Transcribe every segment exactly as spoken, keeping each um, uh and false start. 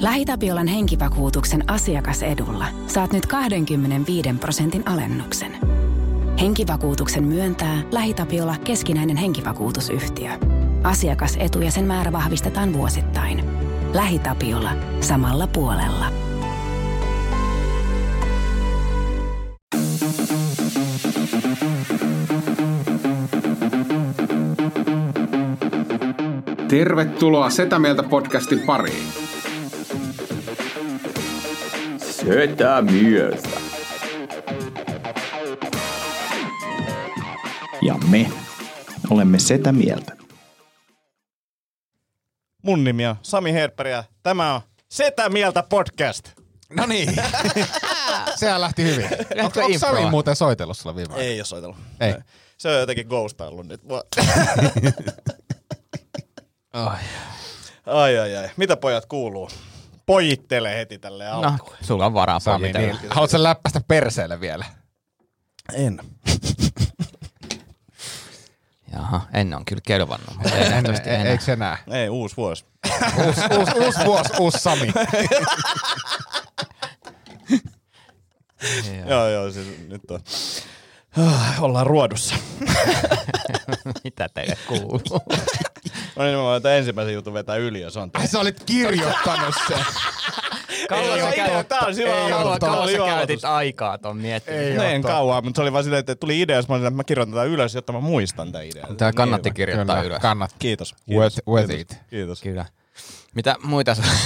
LähiTapiolan henkivakuutuksen asiakasedulla saat nyt kaksikymmentäviisi prosentin alennuksen. Henkivakuutuksen myöntää LähiTapiola keskinäinen henkivakuutusyhtiö. Asiakasetu ja sen määrä vahvistetaan vuosittain. LähiTapiola. Samalla puolella. Tervetuloa Setä Mieltä podcastin pariin. Setä Mieltä. Ja me olemme Setä Mieltä. Mun nimi on Sami Herpperi ja tämä on Setä Mieltä podcast. No niin. Sehän lähti hyvin. Onko, onko Sami muuten soitellut sulla viime aikoina? Ei ole soitellut. Ei. Se on jotenkin ghostaillut nyt. Ai. ai ai ai. Mitä pojat kuuluu? Pojittele heti tälle alkuun. No, sulla on varaa Sami, niin. Haluatko sä läppästä perseelle vielä? En. Jaha, en on kyllä kelvannut. En, en, eikö enää? Ei, uusi vuosi. Uusi, uusi, uusi vuosi, uusi Sami. joo, joo, siis nyt on. Oh, ollaan ruodussa. Mitä teille kuuluu? No niin, mä voin tämän ensimmäisen jutun vetää yli ja se on... Ai sä olit kirjoittanut sen. Kauan sä käytit, tää on silloin kauan, kauan sä käytit aikaa ton miettimään. No en kauan, mutta se oli vaan silleen, että tuli idea, mä olin, että mä kirjoitan tätä ylös, jotta mä muistan tämän idean. Tää kannatti niin, kirjoittaa kyllä, ylös. Kannat. Kiitos. With, with kiitos. it. Kiitos. Kyllä. Mitä muita sulla?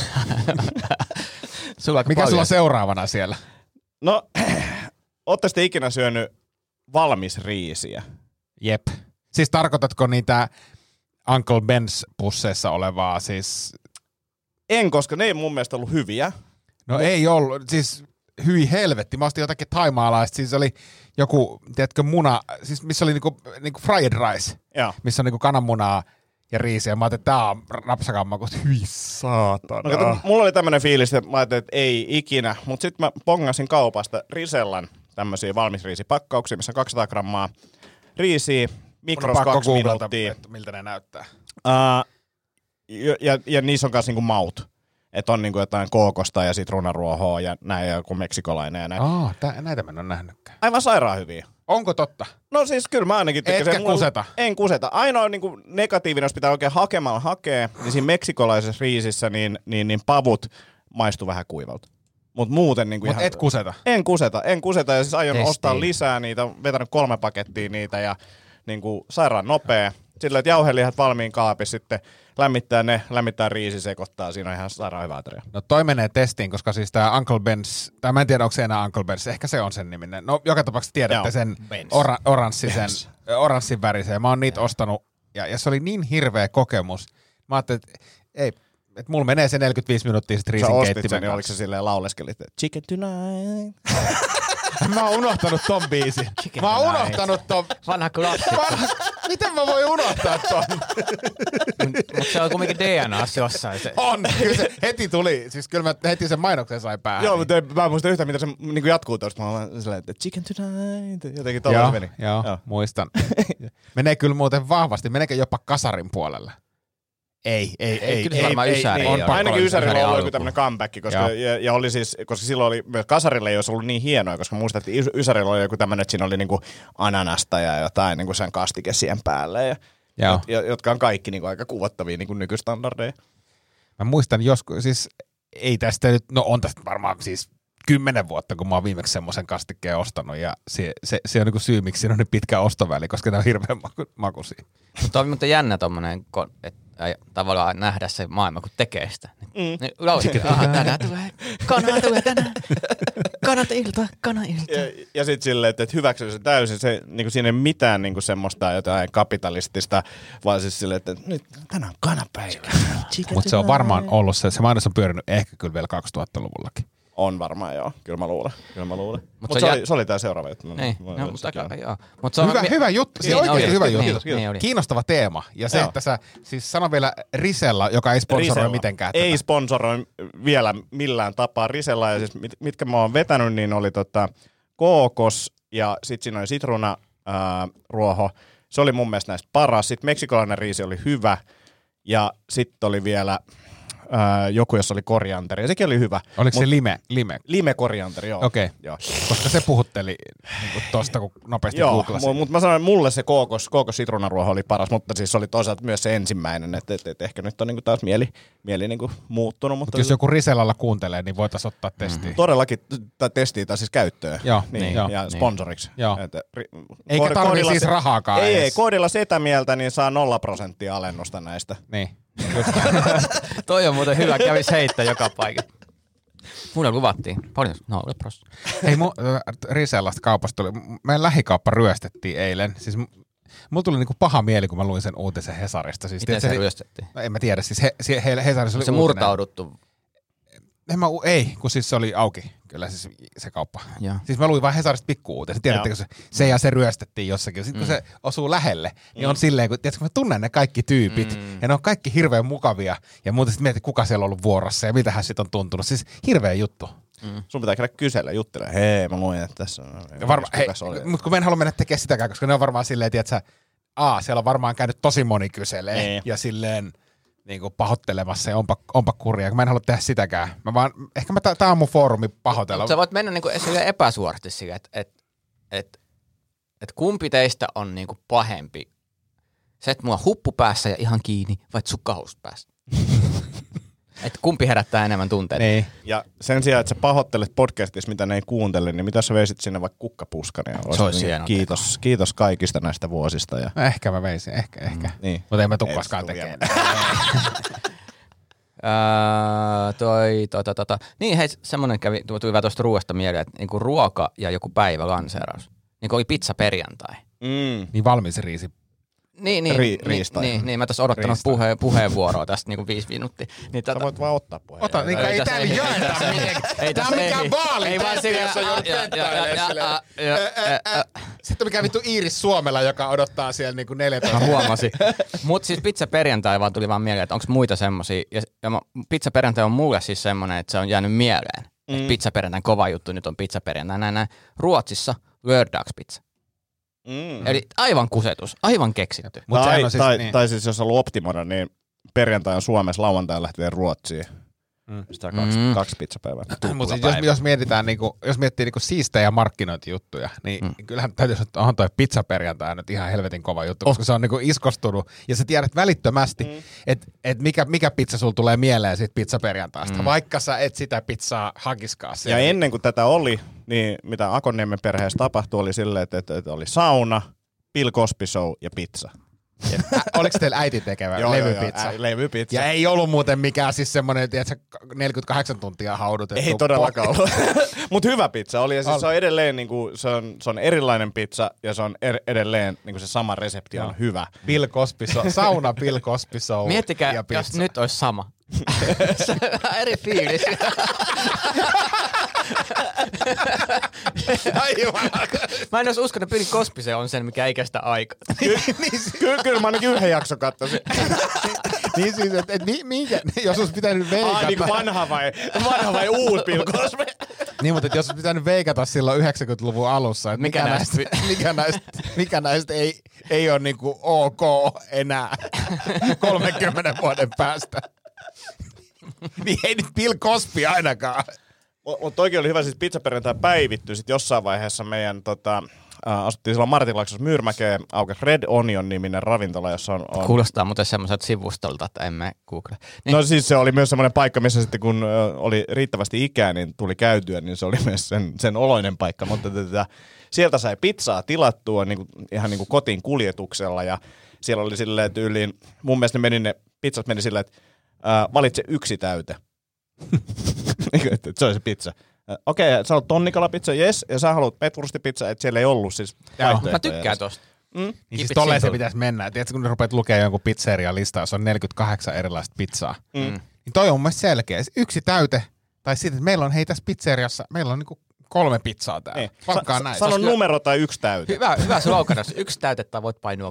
sulla Mikä paljon? sulla on seuraavana siellä? No, ootte sitten ikinä syönyt valmis riisiä? Jep. Siis tarkoitatko niitä Uncle Ben's pusseissa olevaa siis... En, koska ne ei mun mielestä ollut hyviä. No Mut... ei ollut, siis hyi helvetti. Mä ostin jotakin thaimaalaista, siis oli joku, tiedätkö, muna, siis missä oli niinku, niinku fried rice, Joo. missä on niinku kananmunaa ja riisiä. Mä ajattelin, että tää on rapsakamma, kun hyi saatana. No kato, mulla oli tämmönen fiilis, että mä ajattelin, että ei ikinä, mutta sitten mä pongasin kaupasta Risellan tämmöisiä valmisriisipakkauksia, missä on kaksisataa grammaa riisiä, mikros kaksi minuuttia. Että miltä ne näyttää. Uh, ja, ja, ja niissä on kanssa niinku maut. Että on niinku jotain kookosta ja sitruunaruohoa ja näin joku meksikolainen ja näin. Aa, tä, näitä mä en ole nähnytkään. Aivan sairaan hyviä. Onko totta? No siis kyllä mä ainakin tykkäsin. Etkä kuseta? En kuseta. Ainoa niinku negatiivinen, jos pitää oikein hakemalla hakea, niin siinä meksikolaisessa riisissä niin, niin, niin pavut maistuu vähän kuivalta. Mut muuten niinku Mut ihan... et kuseta? En kuseta, en kuseta ja siis aion Testiin. ostaa lisää niitä, vetänyt kolme pakettia niitä ja niinku sairaan nopea. Sillä että jauhelihat valmiin kaapissa sitten lämmittää ne, lämmittää riisi, sekoittaa, siinä on ihan sairaan hyvä ateria. No toi menee testiin, koska siis tää Uncle Ben's, tai mä en tiedä onko se enää Uncle Ben's, ehkä se on sen niminen. No joka tapauksessa tiedätte Joo, sen Ben's. ora, oranssisen, Yes. oranssin värisen. Mä oon niitä ostanut ja, ja se oli niin hirveä kokemus. Mä ajattelin, että ei, että mulla menee se neljäkymmentäviisi minuuttia sit Sä riisin ostit keittimen sen, niin oliko kanssa. se silleen lauleskelit, että chicken tonight? Mä oon unohtanut ton biisin. Chicken Mä oon tonight. unohtanut ton. Vanha klassikko. Vanha- Miten mä voin unohtaa ton? Mutta se on kuitenkin D N A:ssa jossain. Se. On, kyllä se heti tuli. Siis kyllä mä heti sen mainoksen sai päähän. Joo, mutta en- mä en muista yhtään, mitä se niin jatkuu tuosta. Mä oon silleen, että chicken tonight. Jotenkin Joo, tuolla meni. joo, joo, muistan. Menee kyllä muuten vahvasti. Meneekö jopa kasarin puolella? Ei, ei, ei. kyllä ei, varmaan ei, Ysäri ei, on on pakko Ainakin olla Ysärillä Ysäri on ollut alku. joku tämmönen comeback, koska, Joo. ja, ja oli siis, koska silloin oli, myös kasarille ei olisi ollut niin hienoa, koska muistan, että Ys- Ysärillä oli joku tämmönen, että siinä oli niinku ananasta ja jotain niinku sen kastike siihen päälle, ja, Joo. ja, jotka on kaikki niinku aika kuvottavia niinku nykystandardeja. Mä muistan joskus, siis ei tästä nyt, no on tästä varmaan siis kymmenen vuotta, kun mä oon viimeksi semmoisen kastikkeen ostanut, ja se, se, se on niinku syy, miksi siinä on niin pitkä ostoväli, koska ne on hirveän maku, makuisia. Mutta on muuten jännä tommonen, että tavallaan nähdä se maailma, kun tekee sitä. Mm. Niin lausikin, aha, tänään tulee, kana tulee tänään, kanat ilta, kana ilta. Ja, ja sitten silleen, että, että hyväksyy se täysin, se, niinku siinä ei mitään niinku semmoista jotain kapitalistista, vaan siis silleen, että nyt tänään on kanapäivä. Mutta se on varmaan ollut se, se mainos on pyörinyt ehkä kyllä vielä kaksituhattaluvullakin. On varmaan, joo. Kyllä mä luulen. Kyllä mä luulen. Mut Mutta se se, jä- oli, se oli tää seuraava juttu. Niin, Mä- no, mä- mutta joo. aika, joo. Mut se on Hyvä, mi- hyvä juttu, siis Niin oikein oli, hyvä niin, juttu. Kiitos, niin oli. Kiinnostava teema. Ja se, Joo. että sä, siis sano vielä Risella, joka ei sponsoroi Risella. mitenkään Ei tätä. sponsoroi vielä millään tapaa Risella. Ja siis mit, mitkä mä oon vetänyt, niin oli tota kookos ja sit siinä oli sitruuna ää, ruoho. Se oli mun mielestä näistä paras. Sitten meksikolainen riisi oli hyvä. Ja sitten oli vielä ää, joku, jossa oli korianteri, ja sekin oli hyvä. Oliko Mut, se lime? Lime? Lime-korianteri, joo. Okei, okay. Koska se puhutteli niin tosta, kun nopeasti googlasin. Mutta mä sanoin, että mulle se kookos, kookos sitruunaruoho oli paras, mutta siis oli toisaalta myös se ensimmäinen, että et, et ehkä nyt on niinku taas mieli, mieli niinku muuttunut. Mutta Mut jos joku Riselalla kuuntelee, niin voitaisiin ottaa testiin. Todellakin, tai testiin tai siis käyttöön. Joo, niin, niin, joo, ja niin. sponsoriksi. Joo. Et, ri, Eikä koodi- tarvii koodilla siis se- rahaakaan Ei, edes. ei, koodilla sitä mieltä, niin saa nolla prosenttia alennusta näistä. Niin. Toi on muuten hyvä, kävis heittää joka paikassa. Mulle luvattiin. Paljon? nolla prosenttia. Hei, mu, Risellasta kaupasta tuli. Meidän lähikauppa ryöstettiin eilen. Siis mulla tuli niinku paha mieli, kun mä luin sen uutisen Hesarista. Siis, Miten tiedät, se ryöstettiin? No en mä tiedä. Siis he, he, he, Hesarissa oli Se uutinen. murtauduttu. En mä, ei, kun siis se oli auki. Kyllä siis se kauppa. Joo. Siis mä luin vaan Hesarista pikku-uutisen. Tiedättekö se, se ja se ryöstettiin jossakin. Sitten kun Mm. se osuu lähelle, niin on silleen, kun tiedätkö, mä tunnen ne kaikki tyypit. Mm. Ja ne on kaikki hirveän mukavia. Ja muuten sitten mietin, kuka siellä on ollut vuorossa ja mitä hän sitten on tuntunut. Siis hirveä juttu. Mm. Sun pitää käydä kysellä, juttele. Hei, mä luin, että tässä on. Varma, hei, Kukas oli? mutta kun mä en halua mennä tekemään sitäkään, koska ne on varmaan silleen, tiedätkö, aa, siellä on varmaan käynyt tosi moni kyselee Niin. ja silleen niin kuin pahoittelemassa ja onpa, onpa kurjaa, kun mä en halua tehdä sitäkään. Mä vaan, ehkä mä, tää on mun foorumi pahoitella. Mutta sä voit mennä niinku silleen epäsuorasti siihen, että et, et, et kumpi teistä on niinku pahempi. Se, että mulla on huppu päässä ja ihan kiinni, vai sukkahousut päässä. Et kumpi herättää enemmän tunteita. Niin. Ja sen sijaan, että sä pahoittelet podcastissa, mitä ne ei kuuntele, niin mitä sä veisit sinne vaikka kukkapuskan? Ja Se olisi hieno kiitos, kiitos kaikista näistä vuosista. Ja, No ehkä mä veisin, ehkä, ehkä. niin. Mutta en mä Ei tukkaskaan se tuu tekemään. Öö, toi, tota, tota. Niin hei, semmonen kävi, tuli vähän tuosta ruoasta mieleen, että niinku ruoka ja joku päivä lanseeraus. Niinku oli pizza perjantai. Mm. Niin valmis riisi. Niin, niin, Ri- niin, riistai. niin, niin, mä tässä odottanut Riistai. puhe, puheenvuoroa tästä niinku viisi minuuttia. Niin, Sä tota, voit vaan ottaa puheen. Ota, niin ei tässä tää ei- nyt ei jaeta tässä- mitenkään. ei Tää on tässä- mikään ei- vaali. ei vaan testi, sillä- jossa joudut ja- ja- tenttailemaan ja- silleen. ja- ja- Ä, ä, ä. Sitten mikä vittu Iiris Suomela, joka odottaa siellä niinku neljätoista. Mä huomasin. Mut siis pizza perjantai vaan tuli vaan mieleen, että onko muita semmosia. Ja, ja mä, pizza perjantai on mulle siis semmonen, että se on jäänyt mieleen. Mm. Että pizza perjantai kova juttu, nyt on pizza perjantai. Näin, näin. Ruotsissa lördagspizza. Mm. Eli aivan kusetus, aivan keksitty. Mut tai, sehän on siis, tai, niin. tai siis jos haluaa optimoida, niin perjantai on Suomessa, lauantai lähtee Ruotsiin. Mm. Sitä on kaksi, Mm. kaksi pizzapäivää. Mutta siis jos, jos mietitään, niinku, jos miettii niinku siistejä markkinointijuttuja, niin mm. kyllähän täytyy sanoa, että onhan toi pizzaperjantai nyt ihan helvetin kova juttu, koska se on niinku iskostunut. Ja sä tiedät välittömästi, mm. että et mikä, mikä pizza sulla tulee mieleen siitä pizzaperjantaista, mm. vaikka sä et sitä pizzaa hakiskaa siellä. Ja ennen kuin tätä oli, niin mitä Akonniemen perheessä tapahtui, oli silleen, että, että, että oli sauna, Bill Cosby Show ja pizza. Ä, oliko teillä äiti tekevä levypizza? Joo, ä, levypizza. Ja ei ollut muuten mikään siis semmoinen, tiedätkö, neljäkymmentäkahdeksan tuntia haudutettu. Ei todellakaan po- ollut. Mutta hyvä pizza oli. Ja siis Oli. se on edelleen niinku, se on, se on erilainen pizza ja se on er, edelleen niinku se sama resepti on Joo. hyvä. Bill Cosby Show, sauna Bill Cosby Show Miettikää, ja jos pizza. nyt olisi sama. Se on vähän eri fiilis. Aivan. Mä en olisi uskonut, että Bill Cosby se on sen, mikä ei kestä aikaa. Kyllä, kyllä mä ainakin yhden jakson katsoisin. Niin siis, että et, mi, minkä, jos olisi pitänyt veikata. Aa, niinku vanha vai, vanha vai uusi Bill Cosby? Niin, mutta jos olisi pitänyt veikata silloin yhdeksänkymmentäluvun alussa, että mikä, Mikä näistä, näistä- mikä näistä, mikä näistä ei, ei ole niinku ok enää kolmenkymmenen vuoden päästä. Niin ei nyt Bill Cosby ainakaan. Mutta toikin oli hyvä, siis pizzaperjantai päivittyi sitten jossain vaiheessa meidän, tota, äh, asuttiin silloin Martinlaaksossa Myyrmäkeen, aukesi Red Onion-niminen ravintola, jossa on... on Kuulostaa muuten semmoiselta sivustolta, että emme google. Niin. No siis se oli myös semmoinen paikka, missä sitten kun ö, oli riittävästi ikää, niin tuli käytyä, niin se oli myös sen, sen oloinen paikka. Mutta tätä, sieltä sai pizzaa tilattua niin kuin, ihan niin kuin kotiin kuljetuksella ja siellä oli silleen tyyliin, mun mielestä ne, meni, ne pizzat meni silleen, että ää, valitse yksi täyte. Se oli se pizza. Okei, okay, sä haluat tonnikalapizza, yes, ja sä haluat petwurstipizza, että siellä ei ollut siis vaihtoehtoja. Mä tykkään tosta. Mm? Niin Keep siis it tolleen se simple. pitäisi mennä. Tiedätkö, kun ne rupeat lukemaan jonkun pizzeria listaa, jossa on neljäkymmentäkahdeksan erilaista pizzaa. Mm. Niin toi on mun mielestä selkeä. Yksi täyte, tai sitten, että meillä on, hei tässä pizzeriassa, meillä on niinku kolme pizzaa täällä. Ei. Pakkaa Sa- näin. Sano Koska- numero tai yksi täyte. Hyvä, hyvä slogan, jos yksi täytettä voit painua.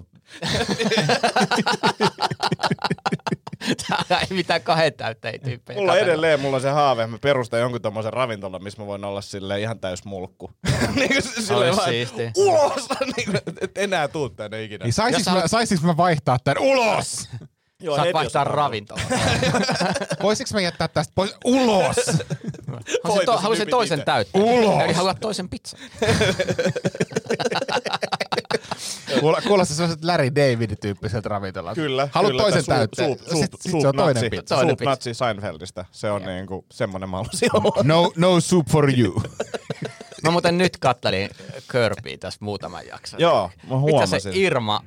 Täällä ei mitään kahden täytteen tyyppejä. Mulla on katsella. edelleen, mulla on se haave, mä perustan jonkun tommosen ravintolan, missä mä voin olla silleen ihan täys mulkku. niin kuin silleen Ois vaan, siistiä. ulos! niin kuin, et enää tuu tänne ikinä. Niin saisinko Jos sä mä, haluat- saisinko mä vaihtaa tän ulos? Joo, saat heti, vaihtaa jos on ravintolaan. Voisiko mä jättää tästä pois? Ulos! Haluaisin, to, haluaisin toisen täyttää. Ulos! Eli haluat toisen pizzan. Kuulostaa sellaiset Larry David-tyyppiseltä ravintolalta. Kyllä. Haluat kyllä, toisen suup, täyttää. Suup, suup, Sitten sit suup, se on toinen natsi, pizza. Toinen Suup pizza. natsi Seinfeldistä. Se on niinku semmonen mä haluaisin olla. No, no, no soup for you. Mä muuten nyt kattelin Kirbyä tässä muutaman jakson. Joo, mä Mitä huomasin. se Irma...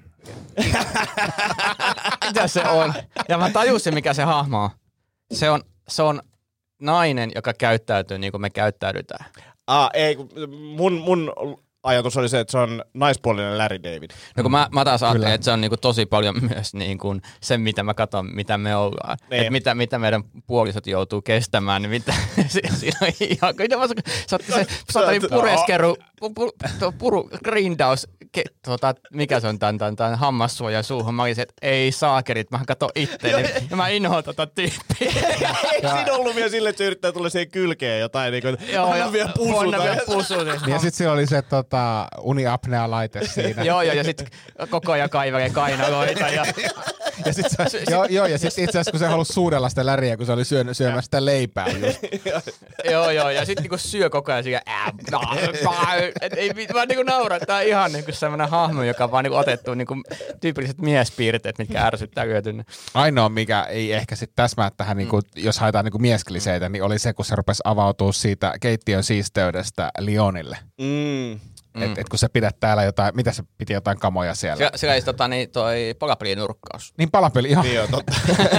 Mitä se on? Ja mä tajusin, mikä se hahmo on. Se on, se on nainen, joka käyttäytyy niin kuin me käyttäydytään. Ah, ei, kun mun, mun ajatus oli se, että se on naispuolinen Larry David. No kun mä, mä taas ajattelin, että se on niinku tosi paljon myös niinku se, mitä mä katson, mitä me ollaan. Niin. Että mitä, mitä meidän puolisot joutuu kestämään, niin mitä siinä on ihan... Se otti se satani pureskeru, puru, puru, grindaus, ke, tota, mikä se on tämän, tämän, tämän hammassuojan suuhun. Mä olisin, että ei saakerit, mä katson itteeni. Ja mä inhoan tota tyyppiä. Eikö siinä ollut vielä silleen, että se yrittää tulla siihen kylkeen jotain, niin kuin, Joo, anna vielä pusuta. Anna vielä pusuta. Ja sitten siellä oli se tota, uniapnea-laite siinä. Joo, joo, ja sitten koko ajan kaivelee kainaloita. Ja... Ja sit se, joo, joo, ja sitten itse asiassa kun se halusi suudella sitä läriä, kun se oli syönyt, syömässä sitä leipää just. Joo, joo, ja sitten niinku syö koko ajan siihen, et ei, vaan niinku nauraa, tää on ihan niinku semmoinen hahmo, joka on vaan niinku otettu niinku tyypilliset miespiirteet, mitkä ärsyttää yötynne. Ainoa, mikä ei ehkä sitten täsmää tähän, niinku, mm. jos haetaan niinku mieskliseitä, niin oli se, kun se rupesi avautua siitä keittiön siisteydestä Lyonille. Mm. Mm. Että et kun sä pidät täällä jotain, mitä se piti jotain kamoja siellä? Siellä, siellä oli tota, niin, toi palapelinurkkaus. Niin palapeli, ihan. Niin on totta.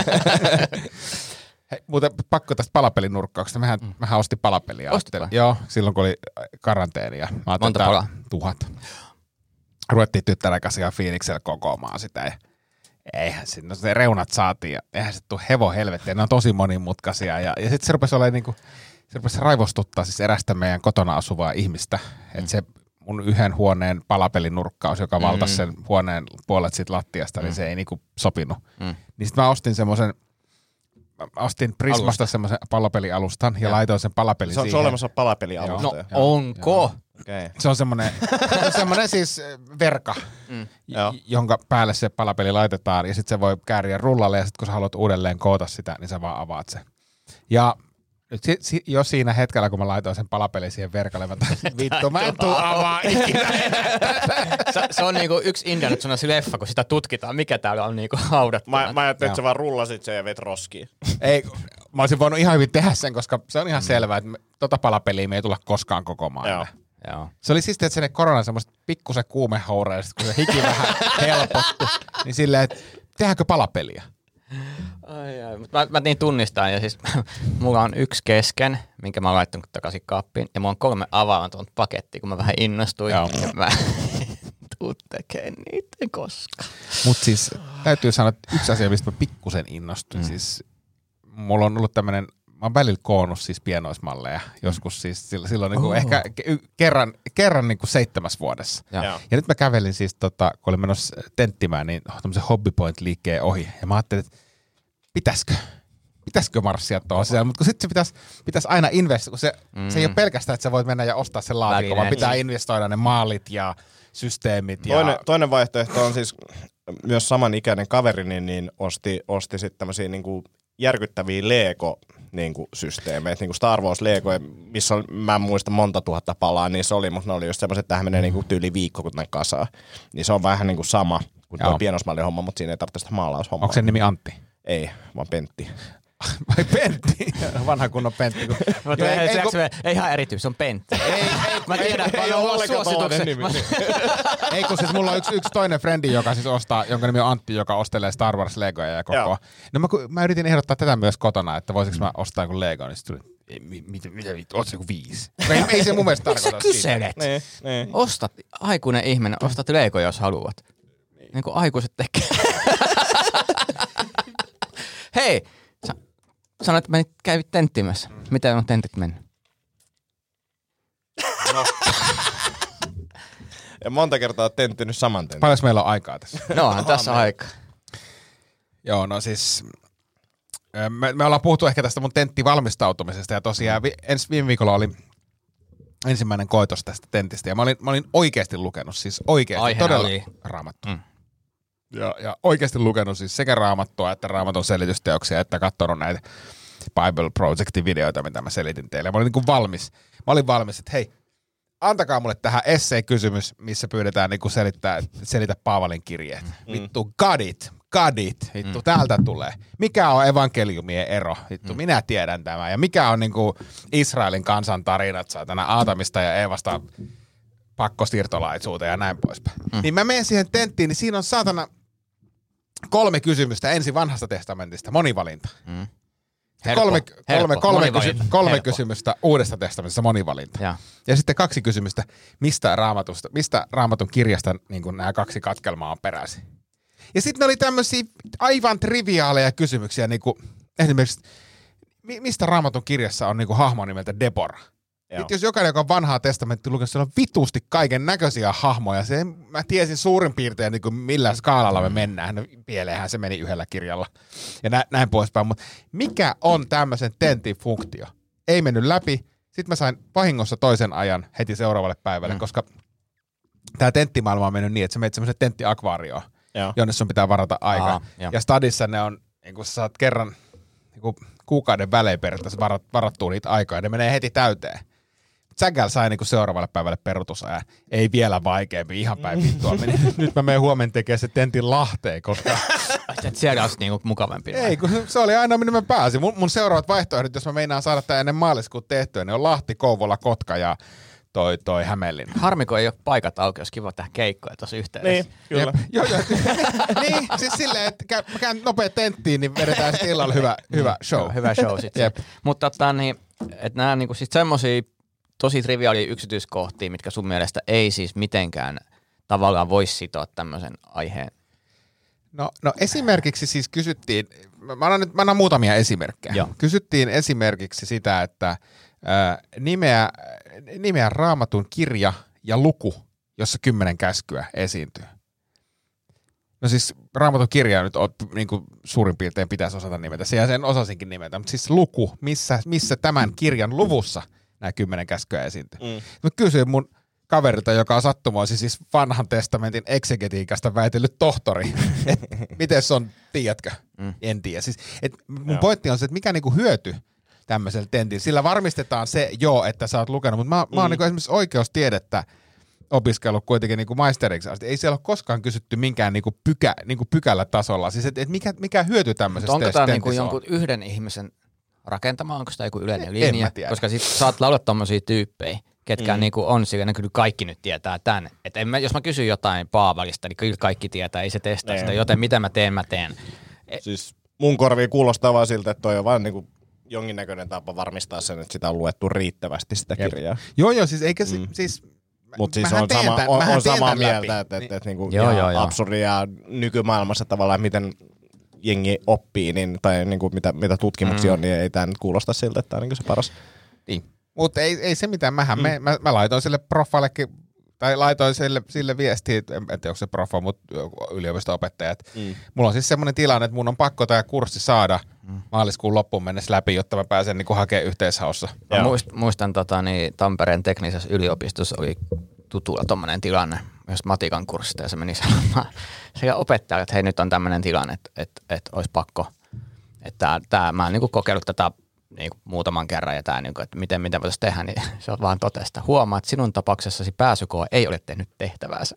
Hei, muuten pakko tästä palapelinurkkauksesta. Mehän, mm. mehän ostin palapeliä. Ostitko? Joo, silloin kun oli karanteeni. Ja mä Monta että palaa? Tuhat. Ruvettiin tyttären kanssa ihan fiiliksellä kokoamaan sitä. Ja eihän siinä, no se reunat saatiin ja eihän se tule hevo helvettiä. Ne on tosi monimutkaisia. Ja, ja sitten se rupesi olemaan niinku, se rupesi raivostuttaa siis erästä meidän kotona asuvaa ihmistä. Mm. Että se mun yhden huoneen palapelinurkkaus, joka mm. valtasi sen huoneen puolet siitä lattiasta, mm. niin se ei niinku sopinut. Mm. Niin sit mä ostin semmoisen, ostin Prismasta semmoisen palapelialustan ja, ja laitoin sen palapelin se on, siihen. Se on olemassa palapelialusta. No joo. Onko? Okay. Se on semmoinen, se on semmoinen siis verka, mm. jonka päälle se palapeli laitetaan ja sitten se voi kääriä rullalle ja sitten kun sä haluat uudelleen koota sitä, niin sä vaan avaat sen. Ja si, si, jo siinä hetkellä, kun mä laitoin sen palapelin siihen verkalle, mä taisin, vittu, mä en tuu avaa ikinä. se, se on niinku yksi Indiana Jones leffa, kun sitä tutkitaan, mikä täällä on niinku haudattuna. Mä, mä ajattelin, että sä vaan rullasit sen ja vet roskiin. Ei, mä olisin voinut ihan hyvin tehdä sen, koska se on ihan mm. selvää, että me, tota palapeliä me ei tulla koskaan kokoamaan. Joo. Joo. Se oli siis, että se korona semmoista pikkusen kuumehoureja, kun se hiki vähän helpottui, niin silleen, että tehdäänkö palapeliä? Ai, ai. Mä, mä niin tunnistan ja siis mulla on yksi kesken, minkä mä oon laittanut takaisin kaappiin ja mulla on kolme avaamatonta pakettia, kun mä vähän innostuin. Joo. Ja mä tuu tekemään niitä koskaan. Mut siis täytyy sanoa, että yksi asia, mistä mä pikkusen innostuin, mm. siis mulla on ollut tämmönen, mä oon välillä koonnut siis pienoismalleja, joskus siis silloin niinku oh. ehkä kerran, kerran niinku seitsemäs vuodessa. Ja. ja nyt mä kävelin siis, tota, kun olin menossa tenttimään, niin tämmöisen Hobby Point-liikkeen ohi. Ja mä ajattelin, että pitäisikö, pitäisikö marssia tuohon sisällä, mutta kun sitten se pitäisi, pitäisi aina investoida, kun se, mm. se ei ole pelkästään, että sä voit mennä ja ostaa sen laatikon, vaan pitää investoida ne maalit ja systeemit. Ja... Toinen, toinen vaihtoehto on siis myös samanikäinen kaverini, niin osti, osti sitten tämmöisiä niinku järkyttäviä Lego niinku systeemeitä, niinku Star Wars Legoja, missä on, mä en muista monta tuhatta palaa, niin se oli, mutta ne oli just semmoiset, että tähän menee niinku tyyli viikko, kun ne kasaa. Niin se on vähän niinku sama kuin tuo pienoismallihomma, mutta siinä ei tarvitse sitä maalaushommaa. Onko sen nimi Antti? Ei, vaan Pentti. Vai Pentti? Vanha kunnon Pentti. Kun... Mutta ei, ei, kun... ei ihan erityis, se on Pentti. Ei, ei, mä tiedän, että ei ole suosituksen. Ei, kun siis mulla on yksi, yksi toinen frendi, joka siis ostaa, jonka nimi on Antti, joka ostelee Star Wars Legoja ja koko. No mä, mä yritin ehdottaa tätä myös kotona, että voisiko mä ostaa joku Lego, niin sitten tuli, mitä, mitä vittu, oot se joku viisi? Ei, ei se mun mielestä tarkoita siitä. Miksi sä kyselet? Niin, niin. Ostat, aikuinen ihminen, ostat Legoja, jos haluat. Niin kuin aikuiset tekee. Hei, sä sanoit, että menit kävit tenttimässä. Miten on tentit mennyt? No. Ja monta kertaa oot tenttinyt saman tentin. Paljon meillä on aikaa tässä? No onhan tässä aikaa. Joo, no siis me, me ollaan puhuttu ehkä tästä mun tenttivalmistautumisesta ja tosiaan vi, ens viime viikolla oli ensimmäinen koitos tästä tentistä ja mä olin, mä olin oikeasti lukenut, siis oikeasti Aiheena todella oli... Raamattu. Mm. Ja, ja oikeasti lukenut siis sekä raamattua että raamatun selitysteoksia, että katsonut näitä Bible Projectin videoita, mitä mä selitin teille. Mä olin niin kuin valmis. Mä olin valmis, että hei, antakaa mulle tähän essay-kysymys, missä pyydetään niin kuin selittää, selitä Paavalin kirjeet. Mm. Vittu, got it, got it. Vittu, mm. täältä tulee. Mikä on evankeliumien ero? Vittu, mm. minä tiedän tämän. Ja mikä on niin kuin Israelin kansan tarinat, saatana Aatamista ja Eevasta pakkosiirtolaisuuteen ja näin poispäin. Mm. Niin mä menen siihen tenttiin, niin siinä on saatana kolme kysymystä ensin vanhasta testamentista, monivalinta. Mm. Helppo, kolme helppo, kolme, kolme, kysy, kolme helppo. kysymystä uudesta testamentista, monivalinta. Ja, ja sitten kaksi kysymystä, mistä, raamatusta, mistä raamatun kirjasta niin nämä kaksi katkelmaa on peräisin. Ja sitten ne oli tämmöisiä aivan triviaaleja kysymyksiä, niin kuin esimerkiksi, mistä raamatun kirjassa on niin kuin hahmo nimeltä Deborah? Sitten jos jokainen, joka on vanhaa testamenttia lukenut, siellä on vitusti kaiken näköisiä hahmoja. Se, mä tiesin suurin piirtein, niin kuin millä skaalalla me mennään. No, pieleenhän se meni yhdellä kirjalla ja nä, näin poispäin. Mutta mikä on tämmöisen tentin funktio? Ei mennyt läpi. Sitten mä sain vahingossa toisen ajan heti seuraavalle päivälle, mm. koska tämä tenttimaailma on mennyt niin, että sä menet semmoisen tenttiakvaarioon, jonne sun pitää varata aikaa. Aha, ja stadissa ne on, niin kun sä saat kerran niin kun kuukauden välein periaatteessa varat, varattua niitä aikaa, ja ne menee heti täyteen. Sägäl sai niinku seuraavalle päivälle peruutusajan. Ei vielä vaikeampi, ihan päin vittua. Nyt mä menen huomenna tekemään se tentin Lahteen, koska... Et siellä olisi niinku mukavampi. Ei, kun se oli aina, minne mä pääsin. Mun, mun seuraavat vaihtoehdot, jos mä meinaan saada tämän ennen maaliskuun tehtyä, niin on Lahti, Kouvola, Kotka ja toi, toi Hämeenlinna. Harmi, kun ei ole paikat auki, olisi kiva tehdä keikkoja tuossa yhteydessä. Niin, kyllä. Joo, joo. Niin, siis silleen, että käy, mä käyn nopea tenttiin, niin vedetään sitten illalla hyvä, hyvä show. Hyvä show sitten. Mutta tota, niin, että nämä niinku siis semmosia tosi triviaalia yksityiskohtia, mitkä sun mielestä ei siis mitenkään tavallaan voisi sitoa tämmöisen aiheen. No, no esimerkiksi siis kysyttiin, mä annan, nyt, mä annan muutamia esimerkkejä. Joo. Kysyttiin esimerkiksi sitä, että äh, nimeä, nimeä raamatun kirja ja luku, jossa kymmenen käskyä esiintyy. No siis raamatun kirja nyt on, niin kuin suurin piirtein pitäisi osata nimetä, se ja sen osasinkin nimetä, mutta siis luku, missä, missä tämän kirjan luvussa nämä kymmenen käskyä esiintyy. Mm. Mä kysyin mun kaverilta, joka on sattumoisin siis vanhan testamentin eksegetiikasta väitellyt tohtori, että miten se on, tiedätkö? Mm. En tiedä. Siis, et mun joo. pointti on se, että mikä niinku hyöty tämmöisellä tentillä. Sillä varmistetaan se jo, että sä oot lukenut, mutta mä, mm. mä oon niinku esimerkiksi oikeustiedettä opiskellut kuitenkin niinku maisteriksi asti. Ei siellä ole koskaan kysytty minkään niinku pykä, niinku pykälätasolla. Siis että et mikä, mikä hyöty tämmöisestä tentissä on? Onko tämä niinku on? jonkun yhden ihmisen rakentama, onko sitä joku yleinen linja? Koska sit saat laulaa tommosia tyyppejä, ketkä mm. niinku on siellä, ne kyllä kaikki nyt tietää tän. Et en mä, jos mä kysyn jotain Paavalista, niin kyllä kaikki tietää, ei se testaa sitä, joten mitä mä teen, mä teen. Et, siis mun korviin kuulostaa vaan siltä, että toi on vaan niinku jonkinnäköinen tapa varmistaa sen, että sitä on luettu riittävästi sitä kirjaa. Joo, joo, siis eikä mm. siis... Mutta siis on, sama, tämän, on, on samaa mieltä, että et, et, niinku joo, joo, joo. absurdia nykymaailmassa tavallaan, miten jengi oppii, niin, tai niinku, mitä, mitä tutkimuksia mm. on, niin ei tämä nyt kuulosta siltä, että tämä on niinku se paras. Niin. Mutta ei, ei se mitään, mähän, mm. me, mä, mä laitoin sille proffallekin, tai laitoin sille, sille viestiä, en tiedä onko se proffa, mutta yliopisto-opettaja, että mm. mulla on siis semmoinen tilanne, että mun on pakko tämä kurssi saada mm. maaliskuun loppuun mennessä läpi, jotta mä pääsen niinku hakemaan yhteishaussa. Mä muist, muistan tota, niin Tampereen teknisessä yliopistossa oli tutulla tommonen tilanne, myös matikan kurssista, ja se meni sanomaan sekä opettajalle, että hei, nyt on tämmöinen tilanne, että, että, että olisi pakko, että tää, mä oon niinku kokeillut tätä niinku muutaman kerran, ja tää, niinku, että miten, miten voitaisiin tehdä, niin se on vaan totesta. Huomaa, että sinun tapauksessasi pääsykoe ei ole tehnyt tehtäväänsä.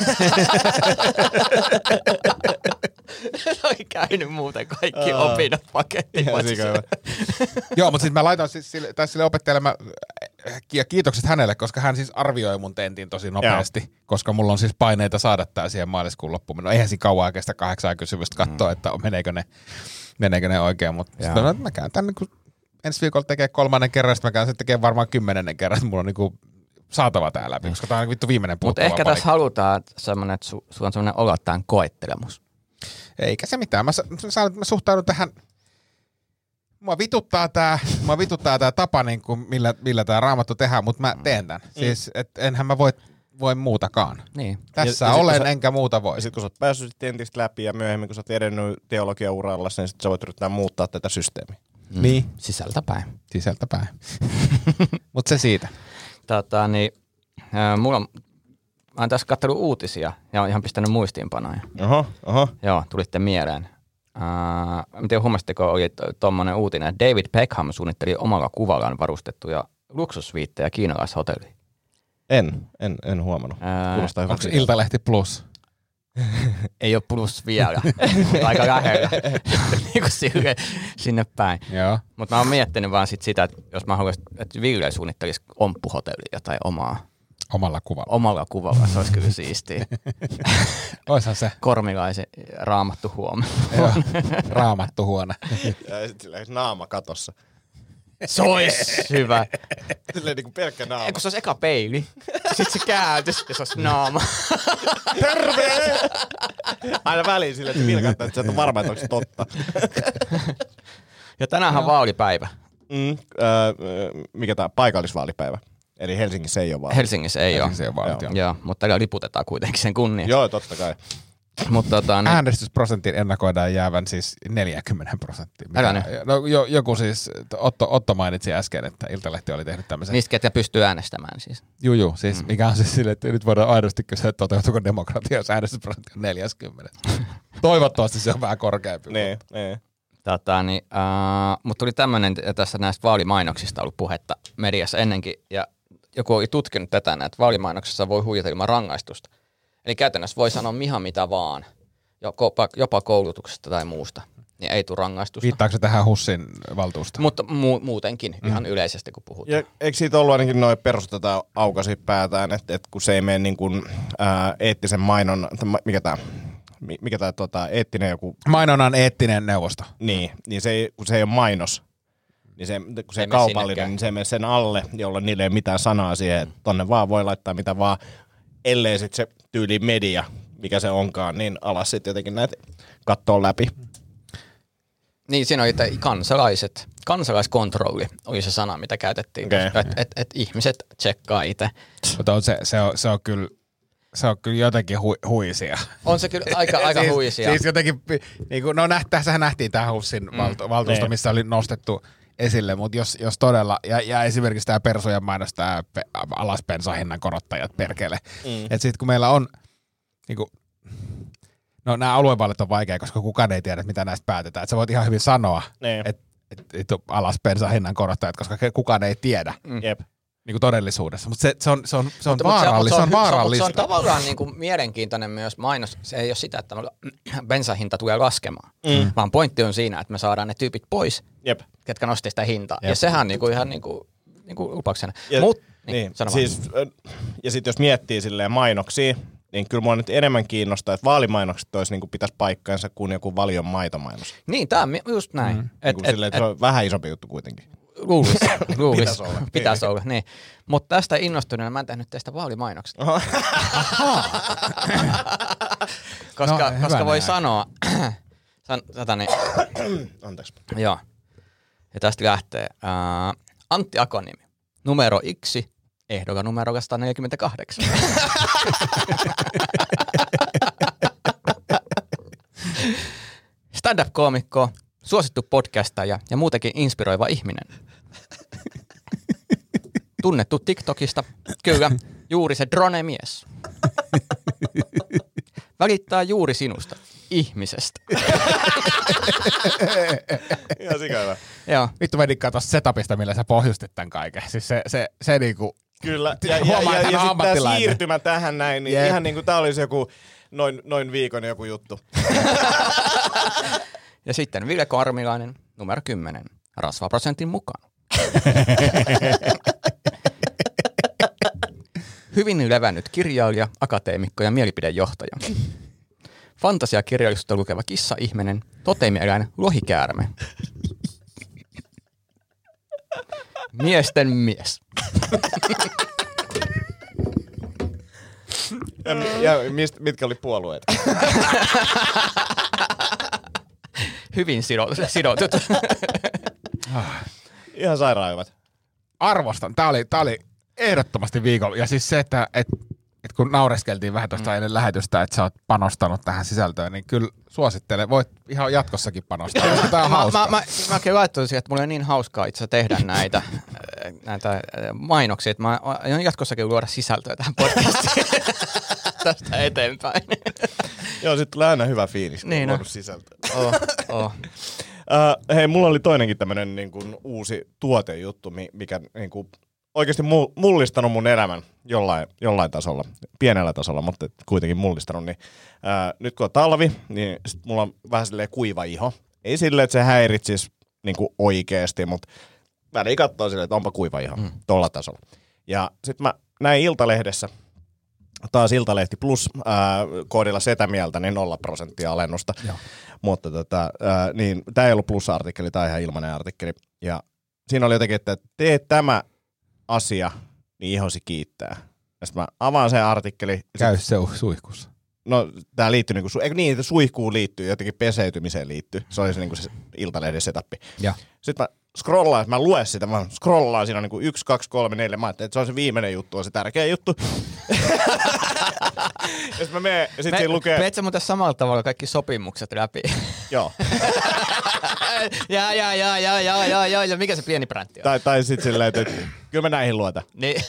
Se oli käynyt muuten kaikki uh, opinnot pakettiin. Joo, mutta siis mä laitoin siis sille, tai sille opettajalle, mä, ja kiitokset hänelle, koska hän siis arvioi mun tentin tosi nopeasti, joo. koska mulla on siis paineita saada tää siihen maaliskuun loppuun. No eihän siinä kauan kestä kahdeksan kysymystä katsoa, mm. että meneekö ne, meneekö ne oikein, mutta sitten on, että mä käyn tän niin kuin ensi viikolla tekee kolmannen kerran, sitten mä käyn sitten tekee varmaan kymmenennen kerran, että mulla on niinku saatava tää läpi, koska tää on vittu viimeinen puuttuva. Mutta ehkä tässä halutaan semmoinen, että su, su on semmoinen olo, että tää on koettelemus. Eikä se mitään. Mä, mä, mä suhtaudun tähän, mua vituttaa tää, mua vituttaa tää tapa, niin kuin millä, millä tää raamattu tehdään, mutta mä teen tän. Mm. Siis, et enhän mä voi, voi muutakaan. Niin. Tässä ja, olen, ja sit, enkä muuta voi. Ja sit kun sä oot päässyt tentistä läpi ja myöhemmin kun sä oot edennyt teologiauralla, niin sit sä voit yrittää muuttaa tätä systeemiä. Mm. Niin. Sisältäpäin. Sisältäpäin. Mutta se siitä. Tota, niin, äh, mulla on mä oon tässä katsellut uutisia ja oon ihan pistänyt muistiinpanoja. Oho, oho. Joo, tulitte mieleen. Uh, miten huomasitteko, oli tuommoinen uutinen, että David Beckham suunnitteli omalla kuvallaan varustettuja luksusviittejä kiinalaishotelliin. En, en, en huomannut. Uh, Onko Iltalehti Plus? Ei ole plus vielä. Aika lähellä. niin kuin sinne, sinne päin. Mutta mä oon miettinyt vaan sit sitä, että jos mä haluaisin, että Ville suunnittelisi omppuhotellia tai omaa. Omalla kuvalla. Omalla kuvalla, se olisi kyllä siistiä. Oishan se. Kormilaisen raamattu huone. Raamattu huone. Ja sitten silleen naama katossa. Se olisi hyvä. Silleen niin kuin pelkkä naama. Eikö se olisi eka peili? Sitten se kääntyisi ja se olisi naama. Terve! Aina väliin silleen, että Ville katsotaan, että sä et ole varma, että onko se totta. Ja tänäänhän vaalipäivä. Mm, äh, mikä tämä paikallisvaalipäivä? Eli Helsingissä ei ole vaali. Helsingissä ei Helsingissä ole. Ei ole vaalit, joo. Joo, mutta täällä liputetaan kuitenkin sen kunnia. Joo, totta kai. Mutta tota, ne... Äänestysprosentin ennakoidaan jäävän siis neljäkymmentä prosenttia. Älä nyt. No, jo, joku siis, Otto, Otto mainitsi äsken, että Iltalehti oli tehnyt tämmöisen. Niistä, ketkä pystyy äänestämään siis. Juu, juu, siis mm. mikä on siis silleen, että nyt voidaan aidosti kysyä, että toteutuuko demokratia, jos äänestysprosentti on neljäkymmentä. Toivottavasti se on vähän korkeampi. Niin, niin. Tota, niin, uh, mutta tuli tämmöinen, tässä näistä vaalimainoksista ollut puhetta mediassa ennenkin, ja joku oli tutkinut tätä, että vaalimainoksessa voi huijata ilman rangaistusta. Eli käytännössä voi sanoa ihan mitä vaan, jopa, jopa koulutuksesta tai muusta, niin ei tule rangaistusta. Viittaako se tähän Hussin valtuusta? Mutta mu- muutenkin, mm. ihan yleisesti kun puhutaan. Ja eikö siitä ollut ainakin noin perusteta aukasi päätään, että, että kun se ei mene niin kuin, ää, eettisen mainon, mikä tämä, mikä tämä tota, eettinen joku... Mainonnan eettinen neuvosto. Niin, niin se ei, kun se ei ole mainos, niin se, kun se ei kaupallinen, niin se ei mene sen alle, jolloin niille ei ole mitään sanaa siihen, että tonne vaan voi laittaa mitä vaan, ellei sitten se tyyli media, mikä se onkaan, niin alas sitten jotenkin näitä kattoo läpi. Niin, siinä oli kansalaiset, kansalaiskontrolli oli se sana, mitä käytettiin, okay. että et, et ihmiset tsekkaa itse. Mutta on se, se, on, se on kyllä... Se on kyllä jotenkin hu, huisia. On se kyllä aika, aika siis, huisia. Siis jotenkin, niin kuin, no tässähän nähtiin tämä Hussin mm, valtu, valtuusto, niin. Missä oli nostettu esille, mutta jos, jos todella, ja, ja esimerkiksi tämä persujen mainos, tämä pe, alas bensahinnan korottajat perkele, mm. että sitten kun meillä on, niin kuin, no nämä aluevaalit on vaikea, koska kukaan ei tiedä, mitä näistä päätetään. Että sä voit ihan hyvin sanoa, niin. että et, et, alas bensahinnan korottajat, koska kukaan ei tiedä. Mm. Jep. Niin kuin todellisuudessa, mutta se, se on, se on, se on vaarallista. Se on, se on, vaarallista. Se on, se on tavallaan niin kuin mielenkiintoinen myös mainos. Se ei ole sitä, että bensahinta tulee laskemaan, mm. vaan pointti on siinä, että me saadaan ne tyypit pois, Jep. ketkä nosti sitä hintaa. Jep. Ja sehän on niin kuin ihan niin kuin, niin kuin lupauksena. Ja, Mut, niin, niin, siis, ja sitten jos miettii silleen mainoksia, niin kyllä mua nyt enemmän kiinnostaa, että vaalimainokset olisi niin kuin pitäisi paikkaansa kuin joku Valion maitomainos. Niin, tämä on just näin. Mm. Et, niin et, silleen, et, se on vähän isompi juttu kuitenkin. Luulisi, luulisi. Pitäisi olla. Pitäisi olla, niin. Mutta tästä innostuneena mä en tehnyt teistä vaalimainokset. koska, no, koska voi näin. sanoa, san, satani, anteeksi. Joo, ja tästä lähtee uh, Antti Akonimi, numero yksi, ehdolla numero sata neljäkymmentäkahdeksan. Stand-up-koomikko, suosittu podcastaja ja muutenkin inspiroiva ihminen. Tunnettu TikTokista, kyllä, juuri se drone-mies. Välittää juuri sinusta, ihmisestä. Ihan sikävä. Joo. Vittu mä dikkaan tosta setupista, millä sä pohjustit tän kaiken. Siis se, se, se niinku... Kyllä, ja, ja, ja, ja, ja sitten tää siirtymä tähän näin, niin yep. ihan niinku tää olisi joku noin, noin viikon joku juttu. Ja sitten Ville Kormilainen, numero kymmenen, rasvaprosentin mukaan. Hyvin levännyt kirjailija, akateemikko ja mielipidejohtaja. Fantasiakirjallisuutta lukeva kissa-ihminen, toteimieläin lohikäärme. Miesten mies. Ja, ja mist, mitkä oli puolueet? Hyvin sidotut. Ihan sairaan hyvät. Arvostan. Tää oli, tää oli ehdottomasti viikolla. Ja siis se, että et, että kun naureskeltiin vähän tuosta mm. ennen lähetystä, että sä oot panostanut tähän sisältöön, niin kyllä suosittelen. Voit ihan jatkossakin panostaa, koska tää on hauskaa. Mä, mä, mä, mäkin laittoin siihen, että mulla on niin hauskaa itse tehdä näitä, näitä mainoksia, että mä aion jatkossakin luoda sisältöä tähän podcastiin tästä eteenpäin. Joo, sit tulee aina hyvä fiilis, kun niin, on no. luonut sisältöä. Oh, oh. Uh, hei, mulla oli toinenkin tämmönen niin kuin uusi tuotejuttu, mikä niin kuin oikeasti mullistanut mun elämän jollain, jollain tasolla, pienellä tasolla, mutta kuitenkin mullistanut. Niin, uh, nyt kun on talvi, niin sit mulla on vähän silleen kuiva iho. Ei silleen, että se häiritsisi niin kuin oikeasti, mutta väliin katsoo silleen, että onpa kuiva iho mm. tolla tasolla. Ja sit mä näin Iltalehdessä, taas Iltalehti Plus äh, koodilla Setä mieltä, niin nolla prosenttia alennusta. Joo. Mutta tota, äh, niin, tämä ei ollut plus-artikkeli, tämä on ihan ilmainen artikkeli. Ja siinä oli jotenkin, että tee tämä asia, niin ihosi kiittää. Ja sitten mä avaan sen artikkeli. Käy se suihkussa. No, tää liittyy niinku, eikö niin, että suihkuun liittyy, jotenkin peseytymiseen liittyy. Se oli se, niinku se Iltalehden setappi. Ja. Sitten mä scrollaan, mä luen sitä, mä scrollaan, siinä on niinku yksi, kaksi, kolme, neljä, mä ajattelin, että se on se viimeinen juttu, on se tärkeä juttu. Ja sit mä menen, ja sit Me, siinä lukee... Meet sä muuten samalla tavalla kaikki sopimukset läpi? Joo. ja, ja, ja, ja, ja, ja, ja, ja, mikä se pieni präntti on? Tai, tai sit silleen, että, että kyllä mä näihin luotan. Niin.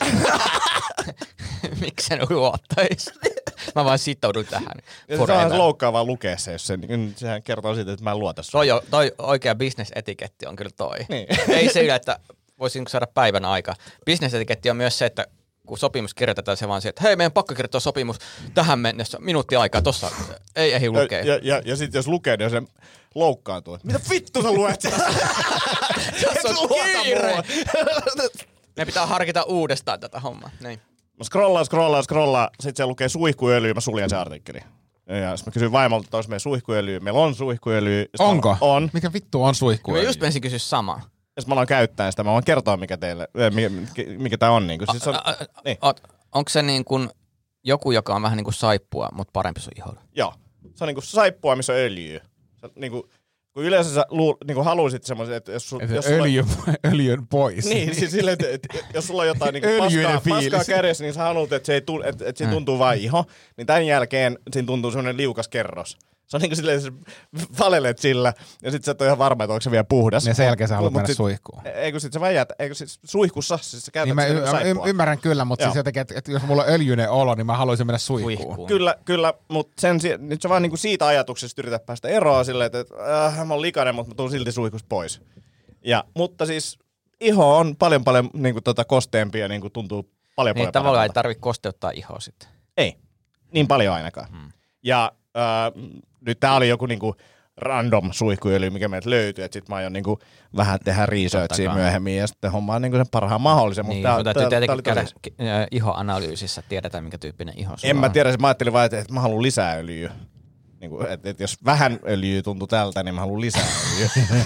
Miksi sen luottais? Mä vaan sitoudun tähän. Ja se on loukkaavaa lukea se, jos se, niin sehän kertoo siitä, että mä en luota sun. Toi, toi oikea bisnesetiketti on kyllä toi. Niin. Ei sillä, että voisin saada päivän aika. Bisnesetiketti on myös se, että kun sopimus kirjoitetaan se vaan se, että hei, meidän pakko kirjoittaa sopimus tähän mennessä, minuutti aikaa, tossa ei ehdi lukea. Ja, ja, ja, ja sitten jos lukee, niin se loukkaantuu. Mitä vittu sä luet sitä? Tässä on kiire. Me pitää harkita uudestaan tätä hommaa. Niin. Mä scrollaan, scrollaan, scrollaan, sit se lukee suihkuöljy, mä suljen se artikkeli. Ja sit mä kysyin vaimolta, että olisi meidän suihkuöljy. Meillä on suihkuöljy. Onko? On. Mikä vittu on suihkuöljy? Mä just menisin kysyä samaa. Ja sit mä aloin käyttää sitä, mä voin kertoa mikä teille, mikä, mikä tää on. Niin kuin. Siis on, a, a, niin. a, onko se niin kuin joku, joka on vähän niin kuin saippua, mutta parempi sun iholle? Joo. Se on niin kuin saippua, missä on öljyä. Se, niin kuin, kun yleensä sä lu, niin kuin haluisit semmoisen, että jos, että jos öljy, sulla... öljyn pois. Niin, siis silleen, että, että jos sulla on jotain niin paskaa, paskaa kädessä, niin sä haluat, että se, ei tu, että, että se tuntuu vain iho. Niin tämän jälkeen siinä tuntuu semmoinen liukas kerros. Se on niin kuin silleen, että sä valelet sillä, ja sit sä et ole ihan varma, että onko se vielä puhdas. Ja sen jälkeen sä haluat mennä sit, suihkuun. Eikö sit sä vaan jäät, eikö sit suihkussa, siis sä käytät niin mä y- saippua. ymmärrän kyllä, mutta siis jotenkin, että, että jos mulla on öljyinen olo, niin mä haluaisin mennä suihkuun. suihkuun. Kyllä, kyllä, mutta sen, nyt sä vaan niinku siitä ajatuksesta yrität päästä eroon silleen, että äh, mä oon likainen, mutta mä tuun silti suihkusta pois. Ja, mutta siis iho on paljon paljon niinku tota kosteempi ja niinku tuntuu paljon niin, paljon tavallaan paremmalta. ei tarvitse kosteuttaa ihoa sitten. Ei, niin paljon ainakaan. Hmm. Ja äh, nyt tää oli joku niinku random suihkuöljy, mikä meiltä löytyy, että sit mä aion niinku vähän tehdä researchia myöhemmin ja sitten hommaan niinku sen parhaan mahdollisen. Niin, mutta mutta täytyy tietenkin käydä ihoanalyysissä, että tiedetään mikä tyyppinen iho sulla En on. mä tiedä, mä ajattelin vaan, että, että mä haluan lisää öljyä. Niin että et jos vähän öljyä tuntuu tältä, niin mä haluan lisää öljyä.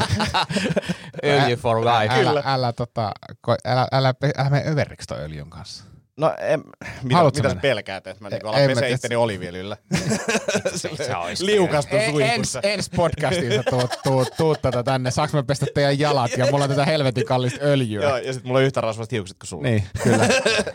Öljy for life. Älä, älä, älä, tota, älä, älä, älä mene överiksi toi öljyn kanssa. No, en, mitä, mitä sä pelkäät, että mä niinku alan pesee itteni oliviöljyllä? Liukastun suihkussa. Ens, ens podcastiin sä tuut, tuut, tuut tätä tänne. Saaks mä pestä teidän jalat ja mulla on tätä helvetin kallista öljyä. Joo, ja sit mulla on yhtä rasvasta hiukset kuin sulla. Niin, kyllä.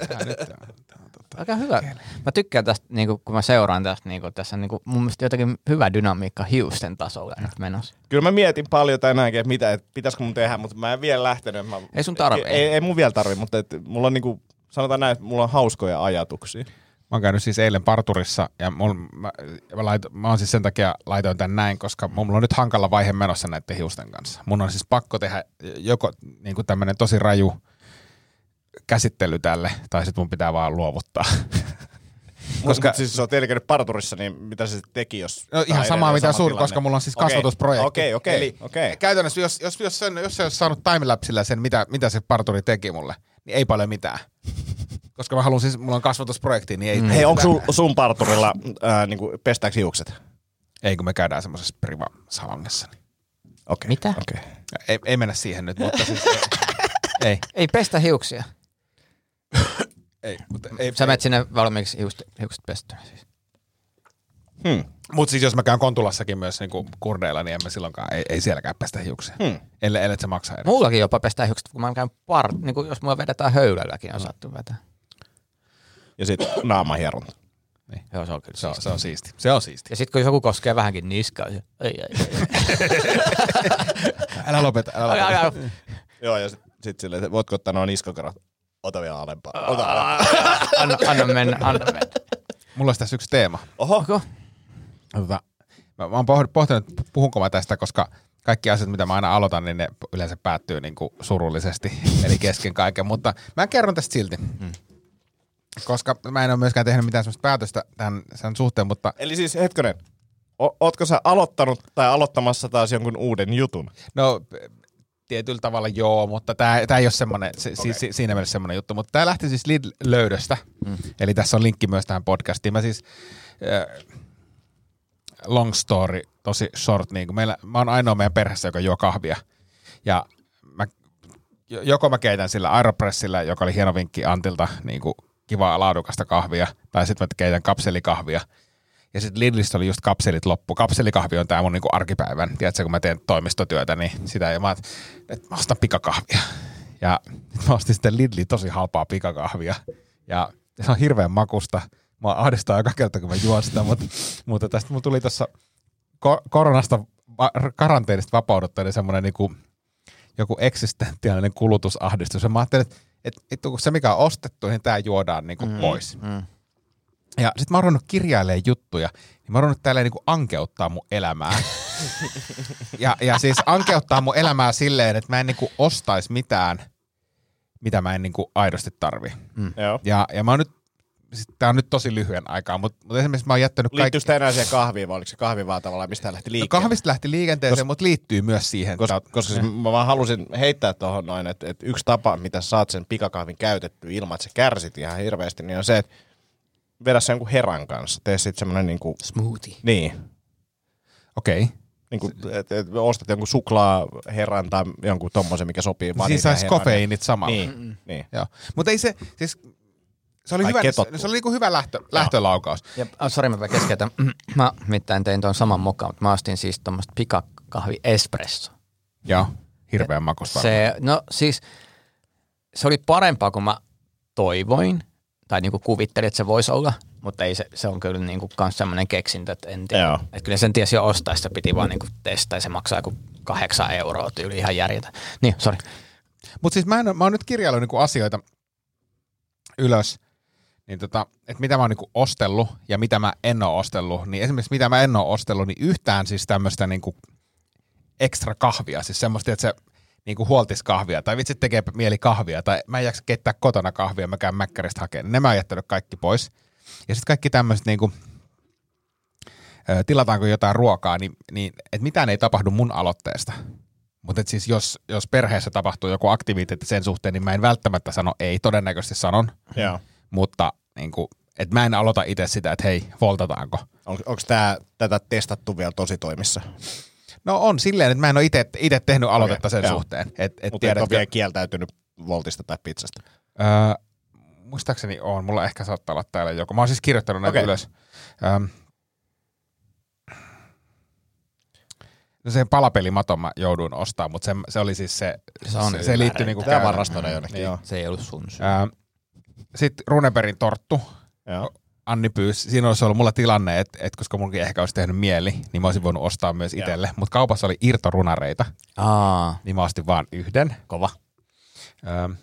Aika hyvä. Mä tykkään tästä, niinku, kun mä seuraan tästä, niinku, tässä on niinku, mun mielestä jotenkin hyvä dynamiikka hiusten tasolla nyt menossa. Kyllä mä mietin paljon tänäänkin, että mitä, että pitäisikö mun tehdä, mutta mä en vielä lähtenyt. Mä, ei sun tarvii. Ei, ei mun vielä tarvii, mutta et, mulla on niinku, sanotaan näin, että mulla on hauskoja ajatuksia. Mä oon käynyt siis eilen parturissa ja mul, mä, mä, laito, mä oon siis sen takia laitoin tän näin, koska mulla on nyt hankala vaihe menossa näiden hiusten kanssa. Mun on siis pakko tehdä joko niinku tämmönen tosi raju käsittely tälle, tai sit mun pitää vaan luovuttaa. Koska Mut, siis jos oot eilen käynyt parturissa, niin mitä se teki, jos... No ihan samaa mitä suuri, koska mulla on siis kasvatusprojekti. Okei, okei, Eli okei. Käytännössä, jos, jos, jos, sen, jos se olisi saanut timelapsilla sen, mitä, mitä se parturi teki mulle, niin ei paljon mitään. Koska mä haluan siis, mulla on kasvatusprojekti, niin ei... Mm. Hei, onko sun, sun parturilla äh, niinku, pestääks hiukset? Ei, kun me käydään semmoisessa priva-salongissa. Niin. Okay. Mitä? Okay. Ei, ei mennä siihen nyt, mutta siis... ei. Ei pestä hiuksia. Ei, mutta ei. Sä menet sinne valmiiksi hiukset, hiukset pestynä siis. Hmm. Mutta siis jos mä käyn Kontulassakin myös niinku kurdeilla, niin emme silloinkaan, ei, ei sielläkään pestä hiuksia. Hmm. Ellei, ellei se maksaa edes. Mullakin jopa pestää hiukset, kun mä käyn par, niin jos mulla vedetään höylälläkin on saattu vetää. ja sitten naamahieronta. Niin. Joo, se on kyllä Se on, siisti. se on siisti. Se on siisti. Ja sitten kun joku koskee vähänkin niskaa, se ei, ei, ei. Älä lopeta, älä lopeta. Älä, älä. Joo, ja sitten sit silleen, että voitko ottaa nuo niskakarat? Ota vielä alempaa. Ota alempaa. Anna, anna mennä, anna mennä. Mulla olisi tässä yksi teema. Oho. Tota, mä, mä oon pohtinut, puhunko mä tästä, koska kaikki asiat, mitä mä aina aloitan, niin ne yleensä päättyy niin kuin surullisesti, eli kesken kaiken. Mutta mä kerron tästä silti. Hmm. Koska mä en ole myöskään tehnyt mitään sellaista päätöstä tämän sen suhteen, mutta... Eli siis hetkonen, o- ootko sä aloittanut tai aloittamassa taas jonkun uuden jutun? No tietyllä tavalla joo, mutta tää, tää ei ole semmoinen, se, okay. si, siinä mielessä semmoinen juttu. Mutta tää lähti siis Lidl-löydöstä, mm. eli tässä on linkki myös tähän podcastiin. Mä siis... Äh, long story, tosi short, niin kuin meillä, mä oon ainoa meidän perheessä, joka juo kahvia. Ja mä, joko mä keitän sillä Aeropressillä, joka oli hieno vinkki Antilta, niin kuin kivaa laadukasta kahvia, tai sitten mä keitän kapselikahvia. Ja sitten Lidlistä oli just kapselit loppu. Kapselikahvi on tää mun niin kuin arkipäivän. Tiedätkö, kun mä teen toimistotyötä, niin sitä, ja mä että mä ostan pikakahvia. Ja mä ostin sitten Lidliin tosi halpaa pikakahvia. Ja se on hirveän makusta. Mä ahdistaa joka kerta, kun mä juon sitä, mutta, mutta tästä mun tuli tuossa ko- koronasta, va- karanteenista vapauduttua, niin semmoinen niinku, joku eksistentiaalinen kulutusahdistus. Ja mä ajattelin, että, että, että kun se mikä on ostettu, niin tää juodaan niinku mm, pois. Mm. Ja sit mä oon ruvennut kirjailemaan juttuja, niin mä oon ruvennut tälleen niinku ankeuttaa mun elämää. ja, ja siis ankeuttaa mun elämää silleen, että mä en niinku ostaisi mitään, mitä mä en niinku aidosti tarvi. Mm. Ja, ja mä oon nyt Tämä on nyt tosi lyhyen aikaa, mutta, mutta esimerkiksi mä oon jättänyt kaikki... Liittyykö tämä enää siihen kahviin, vai oliko se kahvi vaan tavallaan, mistä tämä lähti liikkeelle? No kahvista lähti liikenteeseen, Kos... mutta liittyy myös siihen. Koska, koska siis mä vaan halusin heittää tuohon noin, että, että yksi tapa, mitä saat sen pikakahvin käytettyä ilman, että sä kärsit ihan hirveästi, niin on se, että vedä sen jonkun heran kanssa. Tee sitten semmoinen niinku... Smoothie. Niin. Okei. Okay. Niin että et ostat jonkun suklaaherran tai jonkun tommosen, mikä sopii. Siinä saisi kofeiinit samalla. Niin, mm-hmm. niin. Joo. Mutta ei se... Siis... Se oli, hyvä, se oli niinku hyvä lähtö, lähtölaukaus. Ja, oh, sori, mä keskeytän. Mä mitään tein tuon saman mokan, mutta mä ostin siis tommoista pikakahvi espresso. Joo, hirveän makusta. Se, no siis, se oli parempaa kuin mä toivoin, tai niinku kuvittelin, että se voisi olla, mutta ei se, se on kyllä niinku kans semmoinen keksintö, että en tiedä. Että kyllä sen tiesi jo ostaa, se piti vaan niinku testaa, ja se maksaa joku kahdeksan euroa tyyli ihan järjetä. Niin, sori. Mutta siis mä, en, mä oon nyt kirjaillut niinku asioita ylös, niin tota, että mitä mä oon niinku ostellut ja mitä mä en oo ostellut, niin esimerkiksi mitä mä en oo ostellut, niin yhtään siis tämmöistä niinku ekstra kahvia, siis semmoista, että se niinku huoltiskahvia, tai vitsi tekee mieli kahvia, tai mä en jaksa keittää kotona kahvia, mä käyn mäkkäristä hakemaan, niin ne mä oon jättänyt kaikki pois. Ja sitten kaikki tämmöiset niinku, tilataanko jotain ruokaa, niin, niin että mitään ei tapahdu mun aloitteesta. Mutta siis jos, jos perheessä tapahtuu joku aktiviteetti sen suhteen, niin mä en välttämättä sano ei, todennäköisesti sanon. Joo. Mutta niin kuin, että mä en aloita itse sitä, että hei, voltataanko. On, onko tää, tätä testattu vielä tosi toimissa? No on silleen, että mä en ole itse tehnyt aloitetta sen okay, suhteen. Et, et mutta et ole vielä kieltäytynyt voltista tai pizzasta? Öö, muistaakseni on. Mulla ehkä saattaa olla täällä joku. Mä oon siis kirjoittanut näitä okay. ylös. Öö, No se palapelimaton mä jouduin ostaa, mutta se, se oli siis se, se, se, se liittyi niinku käydä. Tämä varastoida jonnekin, niin. Joo. Se ei ollut sun syy. Sitten Runebergin torttu. Joo. Anni pyysi. Siinä olisi ollut mulla tilanne, että, että koska munkin ehkä olisi tehnyt mieli, niin mä olisin voinut ostaa myös itselle. Mutta kaupassa oli irtorunareita. Aa. Niin mä ostin vaan yhden. Kova. Ähm.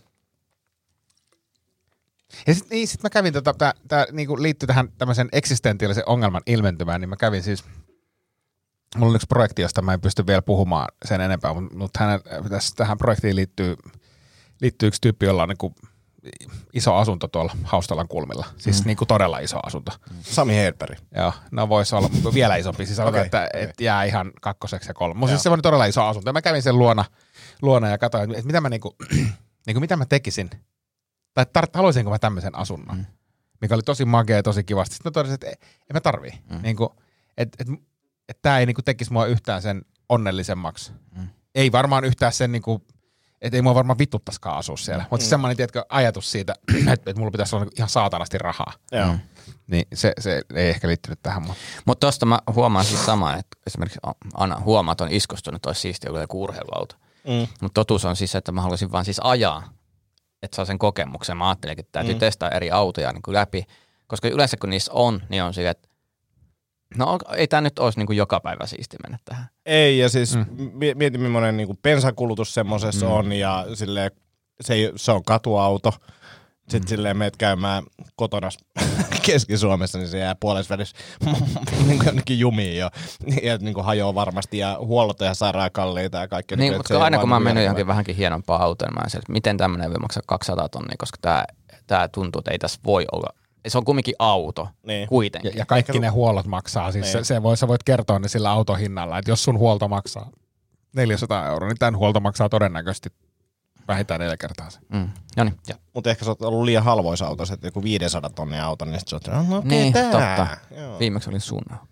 Ja sitten niin, sit mä kävin, tota, tää, tää niinku liittyy tähän tämmöisen eksistentiaalisen ongelman ilmentymään, niin mä kävin siis... Mulla on yksi projekti, josta mä en pysty vielä puhumaan sen enempää, mutta hänen, tässä, tähän projektiin liittyy, liittyy yksi tyyppi, jolla on niin kuin iso asunto tuolla Haustalan kulmilla. Siis mm. niin kuin todella iso asunto. Sami Hedberg. Joo, no voisi olla vielä isompi. Siis sanotaan, okay, että okay. Et jää ihan kakkoseksi ja kolme. Mutta siis semmoinen todella iso asunto. Ja mä kävin sen luona, luona ja katsoin, että mitä mä, niinku, niinku, mitä mä tekisin. Tai tar- haluaisinko mä tämmöisen asunnon. Mm. Mikä oli tosi magea ja tosi kivasti. Sitten mä totesin, että en mä tarvii. Mm. Niinku, että et, että tämä ei niinku tekisi mua yhtään sen onnellisemmaksi. Mm. Ei varmaan yhtään sen, niinku, että ei mua varmaan vituttaskaan asua siellä. Mutta mm. semmoinen, tiedätkö, ajatus siitä, että et mulla pitäisi olla ihan saatanasti rahaa. Mm. Niin se, se ei ehkä liittynyt tähän. Mutta tuosta mä huomaan siis samaa, että esimerkiksi Anna huomaa, että on iskustunut, että olisi siistiä joku urheiluauto. Mm. Mutta totuus on siis, että mä haluaisin vaan siis ajaa että saa sen kokemuksen. Mä ajattelin, että täytyy Mm. testaa eri autoja niin kuin läpi, koska yleensä kun niissä on, niin on sille, että no ei tämä nyt olisi niin kuin joka päivä siisti mennä tähän. Ei, ja siis Mm. mie- mieti millainen niinku bensakulutus semmosessa Mm. on, ja silleen, se, ei, se on katuauto. Sitten Mm. silleen meet käymään kotona Keski-Suomessa, niin se jää puolessa välissä niin jonnekin jumiin jo. Ja niin kuin hajoaa varmasti, ja huollot on ihan sairaan kalliita ja kaikkea. Niin, että mutta se ei aina vaan kun mä oon niinku mennyt järkevää. johonkin vähänkin hienompaan autoon, mä oon se, että miten tämmöinen voi maksaa kaksisataa tonnia, koska tää, tää tuntuu, että ei tässä voi olla. Se on kumminkin auto, Niin. kuitenkin. Ja, ja kaikki ne huollot maksaa. Siis se, Niin. se voi, sä voit kertoa ne sillä auton hinnalla, että jos sun huolto maksaa neljäsataa euroa, niin tämän huolto maksaa todennäköisesti vähintään neljä kertaa se. Mm. No niin, ja. Mutta ehkä sä oot ollut liian halvoissa autossa, että joku viisisataa tonnia auto, niin sit sä oot, no okei, Niin, tää. totta. Joo. Viimeksi oli sun auto.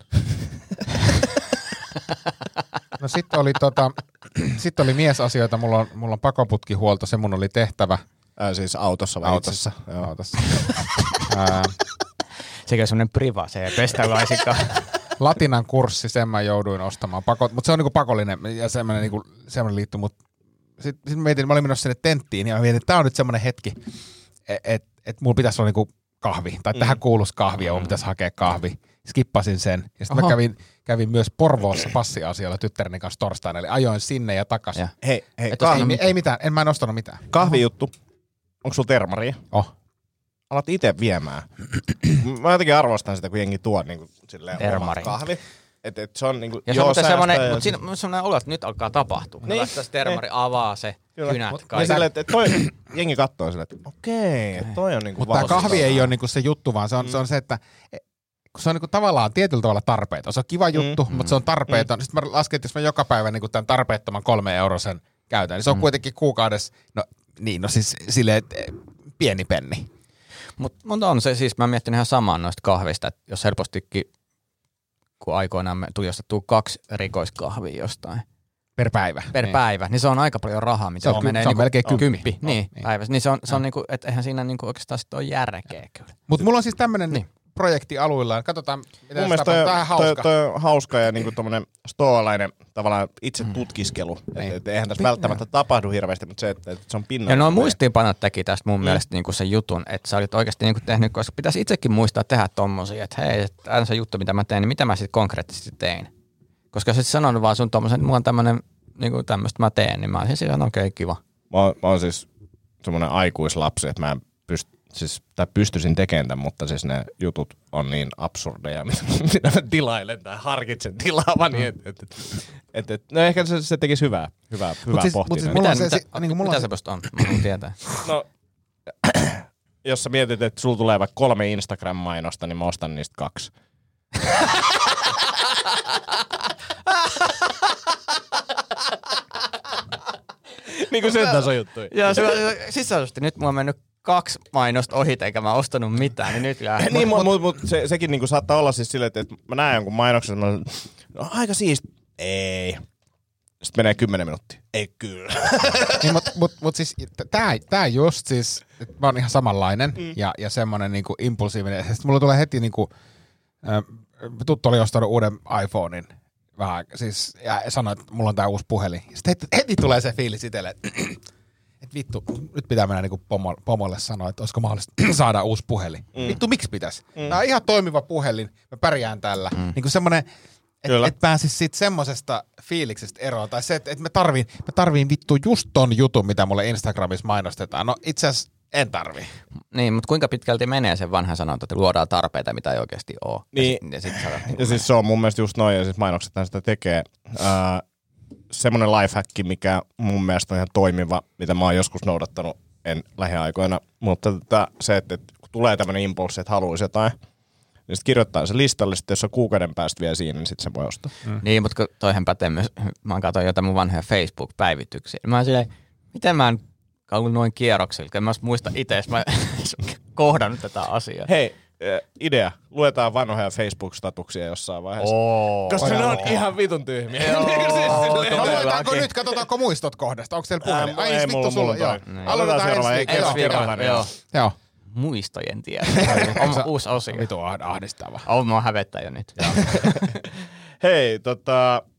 No sitten oli, tota, sit oli miesasioita, mulla on, mulla on pakoputkihuolto, se mun oli tehtävä. Ää, siis autossa vai Autossa. itsessä? Joo. Autossa. Ää, Sekä semmoinen priva, se ei pestä laisinkaan. Latinan kurssi, sen mä jouduin ostamaan, Pako, mutta se on niinku pakollinen ja semmoinen niinku, semmoinen liitto, mutta sitten sit mietin, mä olin menossa sinne tenttiin ja mä mietin, että tää on nyt semmoinen hetki, että et, et mulla pitäisi olla niinku kahvi, tai mm. tähän kuuluisi kahvi ja mun pitäisi hakea kahvi. Skippasin sen ja sitten mä kävin, kävin myös Porvoossa passiasioilla tyttäreni kanssa torstaina, eli ajoin sinne ja takaisin. Ja. Hei, hei, Et kahvi, Ei, ei mitään, en mä en ostanut mitään. kahvijuttu. Onko sulla termaria? Oh. Alat itse viemään. Mä jotenkin arvostan sitä, kun jengi tuo niin kuin, silleen Termari. oma kahvi. Et, et se on niinku, Ja se on joo, muuten säästää semmoinen, ja- mutta siinä on semmoinen olo, että nyt alkaa tapahtua. Niin. Niin. Laittaa se termari, avaa se, Kyllä. kynät, Mut- kaikki. Ja silleen, että toi, jengi kattoo silleen, että okei, okay, toi on niinku Mutta tämä valsista. kahvi ei ole niinku se juttu, vaan se on, mm. se, on se, että kun se on niinku tavallaan tietyllä tavalla tarpeeton. Se on kiva juttu, mm. mutta se on tarpeeton. Mm. Sitten mä lasken, että jos mä joka päivä niinku tämän tarpeettoman kolme eurosen käytän, niin se on mm. kuitenkin kuukaudessa, no niin, no siis silleen, että pieni penni. Mutta mut on se siis, mä mietin ihan samaa noista kahvista, että jos helpostikin, kun aikoinaan me tuli ostettua kaksi rikoiskahvia jostain Per päivä. per niin. päivä, niin se on aika paljon rahaa, mitä Se on ky- menee se on niinku melkein kymppi. kymppi niin, niin. niin. päivässä. Niin se on, se on niinku, että eihän siinä niinku oikeastaan sit ole järkeä kyllä. Mutta mulla on siis tämmöinen Niin. projekti aluillaan. Katsotaan, mitä Mun tässä mielestä toi, tapahtuu. Tämä on toi, hauska. toi on hauska ja niinku tommonen stoalainen tavallaan itse tutkiskelu. Mm. Niin. Et, et, eihän tässä välttämättä tapahdu hirveästi, mutta se, että, että se on pinnalla. Ja nuo muistiinpanot teki tästä mun mm. mielestä niinku se jutun, että sä olit oikeasti niinku tehnyt, koska pitäisi itsekin muistaa tehdä tommosia, että hei, että aina se juttu, mitä mä teen, niin mitä mä sitten konkreettisesti tein. Koska sä sit sanonut vaan sun tommosen, että mulla on tämmönen, niinku tämmöistä mä teen, niin mä olisin silleen, okei, okay, kiva. Mä, oon- mä oon siis semmoinen aikuislapsi, että mä en pyst, siis, tai pystyisin tekemään tämän, mutta siis ne jutut on niin absurdeja, mitä mitä mä tilailen tai harkitsen tilaavani. Et, et, et, et, et, no ehkä se, se tekisi hyvää, hyvää, hyvää siis- pohtia. mut siis Mitä, mulla on Mitä, se- mitä, se- niinku mulla mitä on- semmoista on? Mä haluan tietää. no, jos sä mietit, että sulla tulee vaikka kolme Instagram-mainosta, niin mä ostan niistä kaksi. niin kuin sen tason juttuja. Joo, se, sisäisesti nyt mulla on mennyt kaksi mainosta ohi, eikä mä ostanut mitään, niin nyt jää. niin, mutta mut, mut, se, sekin niinku saattaa olla siis silleen, että, että mä näen jonkun mainoksen, mä olen, no aika siisti. Ei. Sitten menee kymmenen minuuttia. Ei kyllä. Niin, mutta mut, mut siis tää, tää just siis, että mä oon ihan samanlainen mm. ja, ja semmonen niinku impulsiivinen. Sitten mulla tulee heti niinku, äh, tuttu oli ostanut uuden iPhonein vähän, siis, ja sanoi, että mulla on tää uusi puhelin. Sitten heti, heti tulee se fiilis itselle, että et vittu, nyt pitää mennä niinku pomo, pomolle sanoa, että olisiko mahdollista saada uusi puhelin. Mm. Vittu, miksi pitäisi? Mm. Tää on ihan toimiva puhelin, mä pärjään tällä. Mm. Niinku semmonen, että et pääsis siitä semmosesta fiiliksestä eroon. Tai se, että et mä tarviin, mä tarviin vittu just ton jutun, mitä mulle Instagramissa mainostetaan. No itse asiassa en tarvii. Niin, mutta kuinka pitkälti menee sen vanhan sanonta, että luodaan tarpeita, mitä ei oikeasti ole. Niin. Ja, sit, ja, sit sä, niin Ja siis se on mun mielestä just noin, ja siis mainoksethan sitä tekee. Äh, semmoinen lifehack, mikä mun mielestä on ihan toimiva, mitä mä oon joskus noudattanut, en lähiaikoina, mutta tätä, se, että, että kun tulee tämmöinen impulssi, että haluaisi jotain, niin sitten kirjoittaa se listalle, sitten jos on kuukauden päästä vielä siinä, niin sitten se voi ostaa. Mm. Niin, mutta kun toihan pätee myös, mä katsoin jotain mun vanhoja Facebook-päivityksiä. Mä oon silleen, miten mä en ollut noin kierroksilla, kun mä muista itse, jos mä kohdannut tätä asiaa. Hei, äh, idea. Luetaan vanhoja Facebook-statuksia jossain vaiheessa. Oo. Koska ne on Joo. ihan vitun tyhmiä. Joo, No, todellakin. luetaanko nyt? Katsotaanko muistot kohdasta? Onko siellä puhelin? Ää, Ai, ei, siis mulla- vittu mulla sulla. on Joo. toi. Niin. Aloitetaan seuraava, ensi ei viikolla. Ensi Joo. viikolla, joo. Joo. Muistojen tie. Oma uusi osio. Vitu ah- ahdistava. Oh, mä hävettää jo nyt. Hei, tota,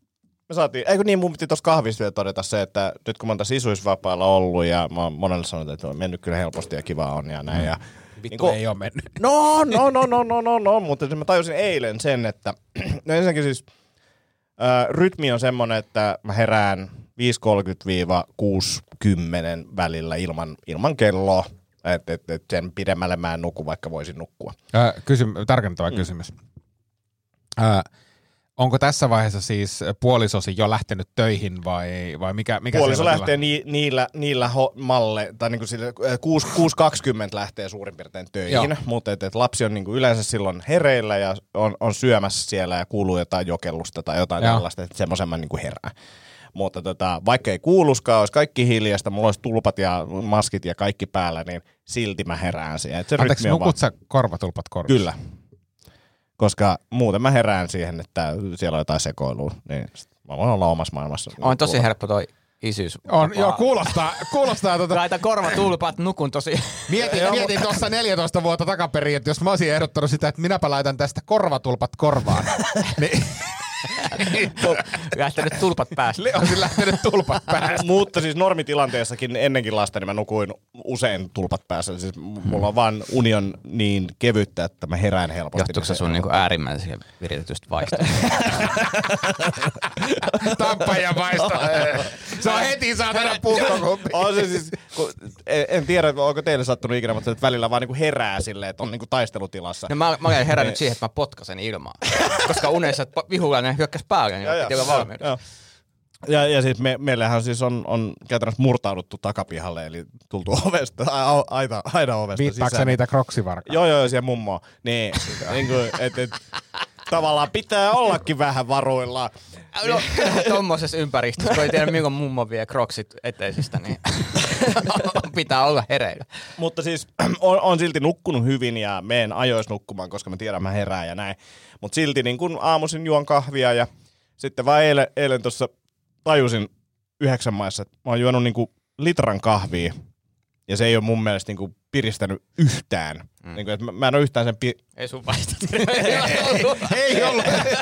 me saatiin, eikö niin, mun piti tuossa kahvissa vielä todeta se, että nyt kun mä oon tässä isuisvapaalla ollut ja mä oon monelle sanonut, että on mennyt kyllä helposti ja kiva on ja näin. Mm. Ja, Vittu niin kun, ei oo mennyt. No, no, no, no, no, no, no, mutta mä tajusin eilen sen, että no ensinnäkin siis äh, rytmi on semmonen, että mä herään viisi kolmekymmentä kuusi kymmenen välillä ilman, ilman kelloa. Että et, et sen pidemmälle mä en nuku, vaikka voisin nukkua. Äh, kysym- tarkentava mm. kysymys. Äh, onko tässä vaiheessa siis puolisosi jo lähtenyt töihin vai, vai mikä, mikä Puoliso lähtee ni, niillä, niillä ho, malle, tai niinku sille, kuusi kaksikymmentä lähtee suurin piirtein töihin, mutta et, et lapsi on niinku yleensä silloin hereillä ja on, on syömässä siellä ja kuuluu jotain jokellusta tai jotain Joo. tällaista, että semmoisen mä niinku herään. Mutta tota, vaikka ei kuuluskaan, olisi kaikki hiljasta, mulla olisi tulpat ja maskit ja kaikki päällä, niin silti mä herään siihen. Anteeksi, nukut sä korvatulpat korvissa? Kyllä. Koska muuten mä herään siihen, että siellä on jotain sekoilua. Niin mä voin olla omassa maailmassa. On tosi helppo toi isyys. On, joo, kuulostaa. kuulostaa tota... Laita korvatulpat, nukun tosi. Mietin, mietin tuossa neljätoista vuotta takaperin, että jos mä olisin ehdottanut sitä, että minäpä laitan tästä korvatulpat korvaan. niin... lähtenyt tulpat päästä. Olisin lähtenyt tulpat päästä. Mutta siis normitilanteessakin ennenkin lasta, niin mä nukuin usein tulpat päässä. Siis mulla on vaan union niin kevyttä, että mä herään helposti. Johtuuko se sun niinku äärimmäisiä viritetystä vaistosta? Tappajan vaisto. Se on heti saatana puhkokuppi. On se siis, en, en tiedä, onko teille sattunut ikinä, mutta välillä vaan niinku herää silleen, että on niinku taistelutilassa. No mä, mä olen herännyt siihen, että mä potkasen ilmaa. Koska unessa vihulainen hyökkäsi päälle, niin piti olla valmiudessa. Ja, ja siis me, meillähän siis on, on käytännössä murtauduttu takapihalle, eli tultu ovesta, a, aita, aina ovesta Viittaako sisään. se niitä kroksivarkaa? Joo, joo, siellä mummoa. Niin, niin kuin, et, et, tavallaan pitää ollakin vähän varuillaan. No, tommosessa ympäristössä, kun ei tiedä milloin mummo vie kroksit eteisistä, niin pitää olla hereillä. Mutta siis on, on silti nukkunut hyvin ja meen ajois nukkumaan, koska mä tiedän, mä herään ja näin. Mutta silti niin kun aamuisin juon kahvia ja sitten vaan eilen, eilen tuossa tajusin yhdeksän maissa, että mä oon juonut niin kuin litran kahvia ja se ei ole mun mielestä niin kuin piristänyt yhtään. Mm. Niin kuin, että mä, mä en ole yhtään sen... Pi- ei sun vaista. Ei ollut.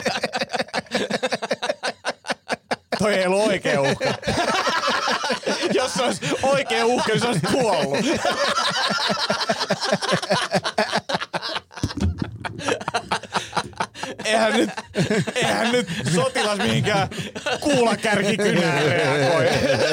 Toi ei ollut oikea uhka. Jos se olisi oikea uhka, niin se olisi kuollut. Eihän nyt, eihän nyt sotilas mihinkään kuulakärkikynään reagoi.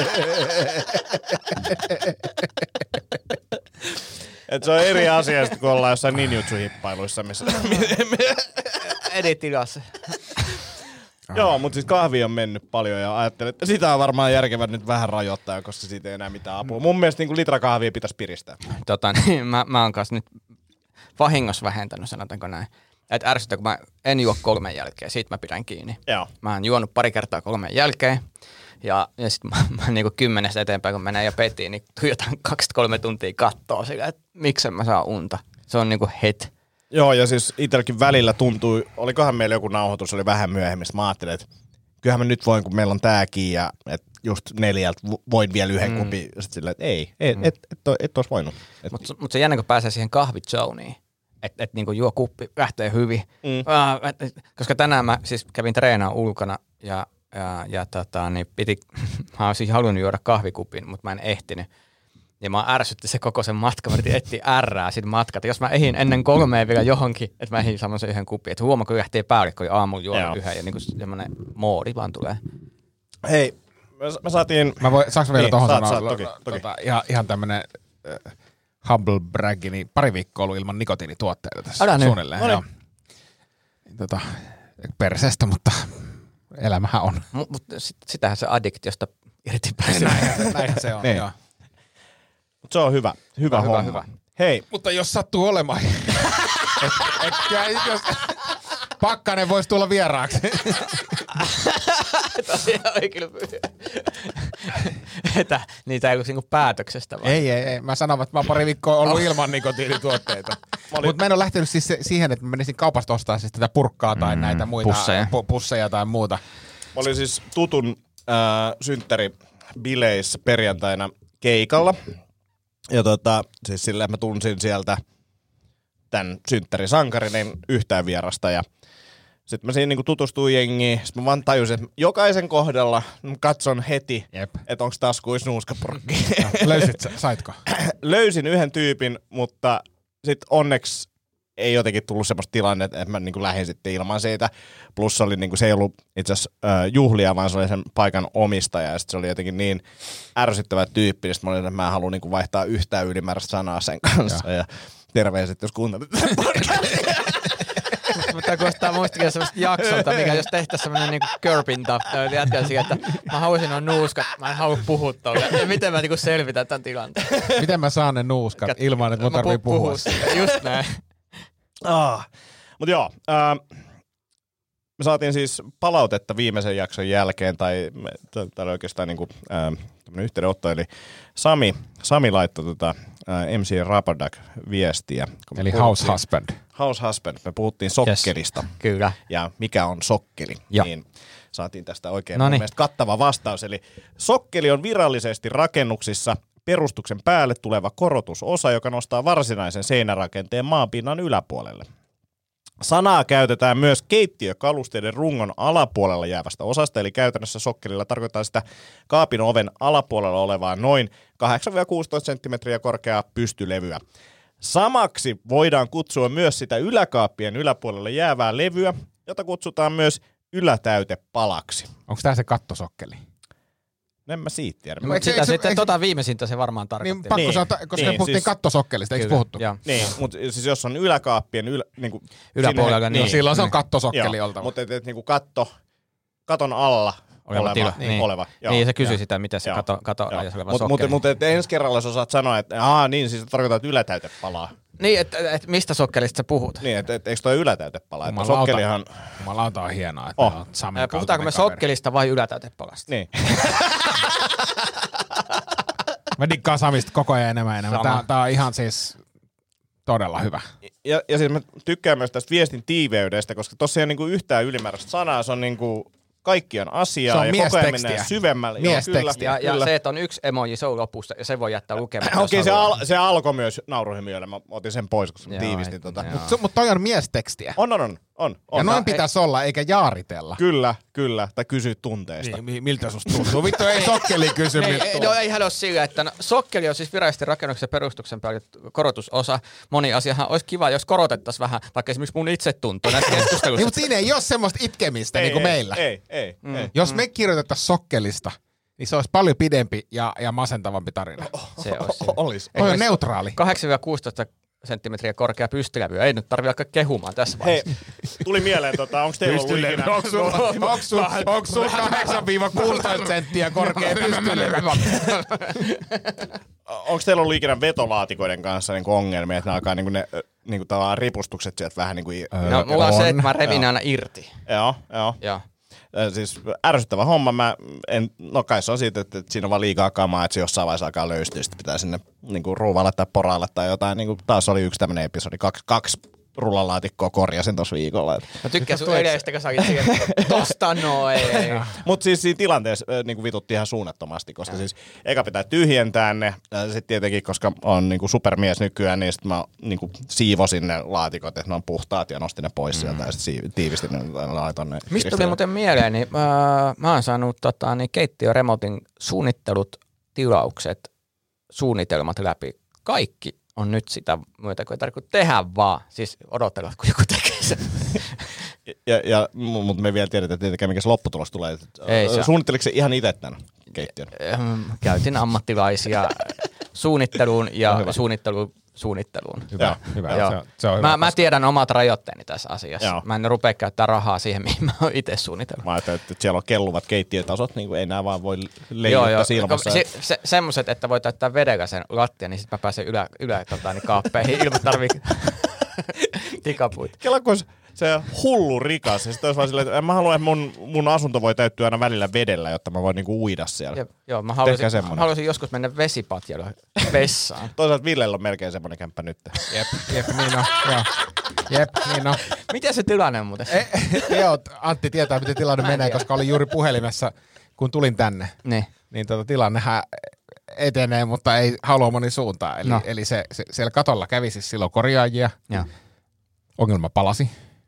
Et se on eri asia, kun ollaan jossain ninjutsu-hippailuissa, missä... Editilassa. Joo, mutta siis kahvi on mennyt paljon ja ajattelin, että sitä on varmaan järkevää nyt vähän rajoittaa, koska siitä ei enää mitään apua. Mun mielestä niin kuin litra kahvia pitäisi piristää. Tota, niin, mä, mä oon kanssa nyt vahingossa vähentänyt, sanotaanko näin. Että ärsyttää, kun mä en juo kolmen jälkeen, siitä mä pidän kiinni. Joo. Mä oon juonut pari kertaa kolmen jälkeen. Ja, ja sit mä, mä niinku kymmenestä eteenpäin, kun menee jo petiin, niin tuijotan kaksi kolme tuntia kattoo sillä, että miksen mä saan unta. Se on niinku het. Joo, ja siis itselläkin välillä tuntui, olikohan meillä joku nauhoitus, oli vähän myöhemmin, mä ajattelin, että kyllähän mä nyt voin, kun meillä on tääkin, ja että just neljältä voin vielä yhden mm. kupin. Ja sitten silleen, että ei, et, mm. et, et, et, et olisi voinut. Mutta mut se jännä, kun pääsee siihen kahvizoniin, että et niinku juo kuppi, lähtee hyvin. Mm. Ah, et, et, koska tänään mä siis kävin treenaan ulkona, ja Ja, ja tota, niin piti, mä olisin halunnut juoda kahvikupin, mutta mä en ehtinyt. Ja mä ärsytti se koko sen matka, mä yritin etsiä ärrää siitä matkalta. Jos mä ehin ennen kolmeen vielä johonkin, että mä ehin semmoisen yhden kupin. Että huomaa, kun lähtee päälle, kun aamulla juoda yhden ja niin semmoinen moodi vaan tulee. Hei, me saatiin... Mä voin, saanko vielä niin, tohon saat, sanoa? saat, toki, toki. Tota, ihan, ihan tämmönen äh, humble brag, niin pari viikkoa ollut ilman nikotiinituotteita tässä Älä suunnilleen. No niin. Tota, perseestä, mutta... Elämähän on. Mutta sit, sitähän se addiktiosta irti pääsee. Näin, näin se on, niin. Joo. Mut se on hyvä, hyvä on homma. Hyvä, hyvä. Hei. Mutta jos sattuu olemaan, et, et, jos Pakkanen voisi tulla vieraaksi. Tosiaan oli kyllä että niitä ei ollut niinku päätöksestä vaan. Ei, ei, ei. Mä sanon, että mä oon pari viikkoa ollut ilman nikotiinituotteita. Olin... Mutta mä en ole lähtenyt siis siihen, että mä menisin kaupasta ostaa siis tätä purkkaa tai mm, näitä muita pusseja. Pu- pusseja tai muuta. Mä olin siis tutun äh, synttäribileissä perjantaina keikalla. Ja tota, siis silleen mä tunsin sieltä tämän synttärisankarin yhtään vierasta ja Sitten mä siinä niinku tutustuin jengiin. Sitten mä vaan tajusin, että jokaisen kohdalla katson heti, että onko taskuissa nuuskapurkki. Löysit sä, saitko? Löysin yhden tyypin, mutta sitten onneksi ei jotenkin tullut semmoista tilannetta, että mä niinku lähdin sitten ilman siitä. Plus oli niinku, se ei ollut itse asiassa äh, juhlia, vaan se oli sen paikan omistaja. Ja sitten se oli jotenkin niin ärsyttävä tyyppi, niin sitten mä olin, että mä en halua niinku vaihtaa yhtään ylimääräistä sanaa sen kanssa. Ja, ja terveiset, jos kuuntelit tämän podcastin. Mutta kuulostaa muistakin semmoista jaksolta, mikä jos tehtäisiin semmoinen niinku körpinta, jätkän siihen, että mä haluaisin on nuuskat, mä en halua puhua tuolla. Ja miten mä niinku selvitän tämän tilanteen? Miten mä saan ne nuuskat Kat, ilman, että mun tarvii puhua? puhua Just näin. Ah. Mutta joo, äh, me saatiin siis palautetta viimeisen jakson jälkeen, tai täällä oikeastaan niinku, äh, tämmöinen yhteydenotto, eli Sami, Sami laittoi tota, äh, M C Rapadak viestiä. Eli House Husband. House Husband. Me puhuttiin sokkelista. Yes, kyllä. Ja mikä on sokkeli. Ja. Niin saatiin tästä oikein Noniin. mun mielestä kattava vastaus. Eli sokkeli on virallisesti rakennuksissa perustuksen päälle tuleva korotusosa, joka nostaa varsinaisen seinärakenteen maanpinnan yläpuolelle. Sanaa käytetään myös keittiökalusteiden rungon alapuolella jäävästä osasta, eli käytännössä sokkelilla tarkoittaa sitä kaapin oven alapuolella olevaa noin kahdeksan kuusitoista senttimetriä korkeaa pystylevyä. Samaksi voidaan kutsua myös sitä yläkaappien yläpuolelle jäävää levyä, jota kutsutaan myös ylätäytepalaksi. Onko tämä se kattosokkeli? En mä siitä tiedä. No, sitä eikö, sitten eikö, tota viimeisintä se varmaan tarkoitti. Niin, pakko niin, sanoa, koska niin, puhuttiin siis, kattosokkelista, eikö puhuttu? Ja. Niin, mutta siis jos on yläkaappien ylä, niin kuin yläpuolella, sinne, niin, niin silloin se on kattosokkeli joo, oltava. Mutta et, et, niin kuin katto, katon alla oleva. oleva, tila, niin, niin. oleva joo, niin se kysyi joo, sitä, miten se joo, kato, kato oleva sokkeli. Mutta mut, mut, ensi kerralla sä osaat sanoa, että aah, niin, siis tarkoittaa, että ylätäyte palaa. Niin, että et, mistä sokkelista sä puhut? Niin, että et, eikö toi ylätäyte palaa? Että sokkelihan... Jumalauta on hienoa, että oh. on Samin puhutaanko me kaveri. sokkelista vai ylätäytepalasta? Niin. Mä dikkaan Samista koko ajan enemmän enemmän. Tää, tää on ihan siis todella hyvä. Ja, ja siis mä tykkään myös tästä viestin tiiveydestä, koska tossa ei ole niinku yhtään ylimääräistä sanaa, se on niinku kaikkien asiaa ja koko ajan mennään syvemmälle. Miestekstiä. Ja, ja se, että on yksi emoji, se on lopussa ja se voi jättää lukemaan. Okei, okay, se, al, se alkoi myös nauruhymiöllä, mä otin sen pois, koska mä tiivistin tota. Mutta mut toi on miestekstiä. On, on, on. on, on. Ja noin pitäisi olla, eikä jaaritella. Kyllä, kyllä. Tai kysyä tunteista. Niin, miltä susta tuntuu? Vittu ei sokkeli kysy, miltä tuntuu. No eihän ole sillä, että no, sokkeli on siis virallisesti rakennuksen perustuksen päälle korotusosa. Moni asiahan olisi kiva, jos korotettaisiin vähän, vaikka esimerkiksi mun itse tuntuu näissä keskusteluissa. Niin, mutta siinä ei ole semmoista itkemistä ei, niin kuin ei, meillä. Ei, ei, mm. ei. Jos me kirjoitettaisiin sokkelista, niin se olisi paljon pidempi ja, ja masentavampi tarina. Se olisi. Olisi. Toi on neutraali. kahdeksan kuusitoista senttimetriä korkea pystylävy. Ei nyt tarvitse alkaa kehumaan tässä vaiheessa. Hei, tuli mieleen, tota, onko teillä ollut ikinä... Onko sulla kahdeksan kuusitoista senttiä korkea pystylevy? Onko teillä ollut ikinä vetolaatikoiden kanssa niinku ongelmia, että ne alkaa niinku ne niinku tavallaan ripustukset sieltä vähän niinku... No mulla on se, että mä revin aina irti. Joo, joo. Joo. Siis ärsyttävä homma. Mä en, no kai se on siitä, että, että siinä on vaan liikaa kamaa, että se jossain vaiheessa alkaa löystyä, sitten pitää sinne niinku ruuvalle tai poralle tai jotain. Niinku, taas oli yksi tämmönen episodi, kaksi, kaksi rullalaatikkoa korjasin tossa viikolla. Mä tykkään sun edestä, kun sä olit siihen, tosta noin. Mut siis siinä tilanteessa niinku vitutti ihan suunnattomasti, koska siis eka pitää tyhjentää ne, sitten tietenkin, koska on niinku supermies nykyään, niin sit mä niinku siivosin ne laatikot, että ne on puhtaat ja nostin ne pois sieltä mm. ja sitten tiivistin ne laiton ne. Mistä tuli muuten mieleen, niin äh, mä oon saanut tota, niin keittiöremontin suunnittelut, tilaukset, suunnitelmat läpi. Kaikki on nyt sitä myötä, kun ei tarvitse tehdä vaan. Siis odotella, kun joku tekee sen. ja, ja, mutta me vielä tiedetään tietenkään, mikä se lopputulos tulee. Suunnitteliko se ihan itse tämän keittiön? Käytin ammattilaisia suunnitteluun ja no, suunnittelu, suunnitteluun. Hyvä, ja, hyvä. Joo. Se on, se on mä, hyvä mä tiedän omat rajoitteeni tässä asiassa. Joo. Mä en rupea käyttää rahaa siihen, mihin mä oon itse suunnitellut. Mä ajattelin, että siellä on kelluvat keittiötasot, niin kuin ei nää vaan voi leijuttaa silmassa. Se, se, semmoset, että voi täyttää vedellä sen lattia, niin sit mä pääsen ylä, ylä tota, niin kaappeihin ilman tarvii tikapuita. Kela, kun se hullu rikas, ja sitten olisi vaan silleen, että mä haluan, että mun, mun asunto voi täyttyä aina välillä vedellä, jotta mä voin niinku uida siellä. Ja, joo, mä haluaisin, mä haluaisin joskus mennä vesipatjalla vessaan. Toisaalta Villellä on melkein semmoinen kämppä nyt. Jep, jep, niin on. Joo. Jep, niin on. Miten se tilanne on muuten? E, joo, Antti tietää, miten tilanne menee, tiedä. Koska olin juuri puhelimessa, kun tulin tänne. Niin. Niin tota, tilannehan etenee, mutta ei halua moni suuntaan. Eli, no. eli se, se, siellä katolla kävi siis silloin korjaajia. Ja. Ongelma palasi.